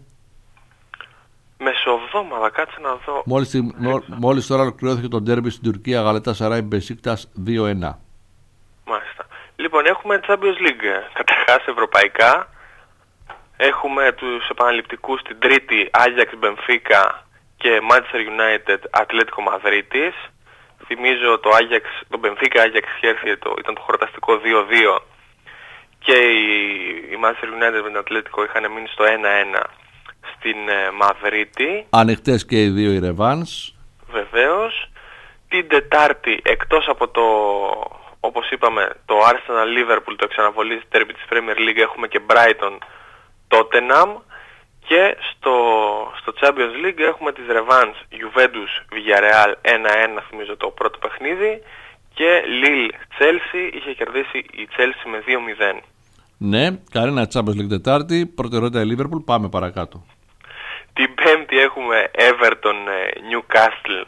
Μεσοβδόμαδα, κάτσε να δω. Μόλις, τη, μόλ, μόλις τώρα ολοκληρώθηκε το ντέρμπι στην Τουρκία, Γαλατασαράι Μπεσίκτας δύο ένα. Μάλιστα. Λοιπόν, έχουμε Champions League. Καταρχάς ευρωπαϊκά. Έχουμε τους επαναληπτικούς την τρίτη, Ajax Benfica και Manchester United Ατλέτικο Μαδρίτης. Θυμίζω το Ajax, το Benfica Ajax Chelsea το, ήταν το χορταστικό δύο δύο και η, η Manchester United με τον Ατλέτικο είχαν μείνει στο ένα ένα στην ε, Μαδρίτη. Ανοιχτές και οι δύο οι ρεβάνς. Βεβαίως. Την Τετάρτη, εκτός από το, όπως είπαμε, το Arsenal Liverpool, το εξαναβολής τέρμπι της Premier League, έχουμε και Brighton Tottenham, και στο, στο Champions League έχουμε τις Revans Juventus Villarreal ένα ένα, θυμίζω το πρώτο παιχνίδι, και Lille Chelsea, είχε κερδίσει η Chelsea με δύο μηδέν. Ναι, κανένα Champions League Τετάρτη, προτεραιότητα η Liverpool, πάμε παρακάτω. Την Πέμπτη έχουμε Everton Newcastle,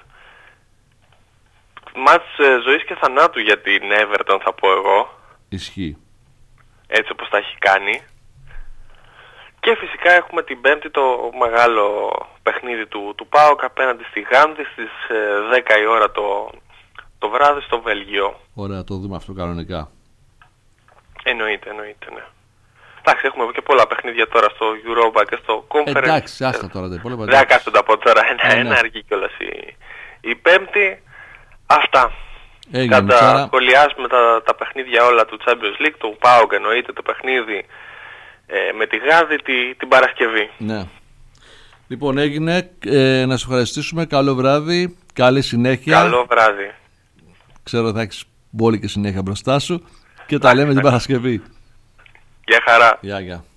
μάτς ζωής και θανάτου για την Everton θα πω εγώ. Ισχύει. Έτσι όπως τα έχει κάνει. Και φυσικά έχουμε την Πέμπτη το μεγάλο παιχνίδι του, του ΠΑΟΚ απέναντι στη Γάνδη στις δέκα η ώρα το, το βράδυ στο Βέλγιο. Ωραία, το δούμε αυτό κανονικά. Εννοείται, εννοείται, ναι. Εντάξει, έχουμε και πολλά παιχνίδια τώρα στο Europa και στο Conference. Εντάξει, άστα τώρα τα υπόλοιπα. Δεν κάτω τα πω τώρα, ένα-ένα αργεί κιόλας η, η Πέμπτη. Αυτά. Κατά σχολιάσουμε τα, τα παιχνίδια όλα του Champions League, του ΠΑΟΚ εννοείται, το παιχνίδι ε, με τη Γάδη τη, την Παρασκευή. Ναι. Λοιπόν, έγινε. Ε, να σου ευχαριστήσουμε. Καλό βράδυ. Καλή συνέχεια. Καλό βράδυ. Ξέρω θα έχεις μπόλικη συνέχεια μπροστά σου. Και τα λέμε την Παρασκευή. Γεια χαρά. Γεια, γεια.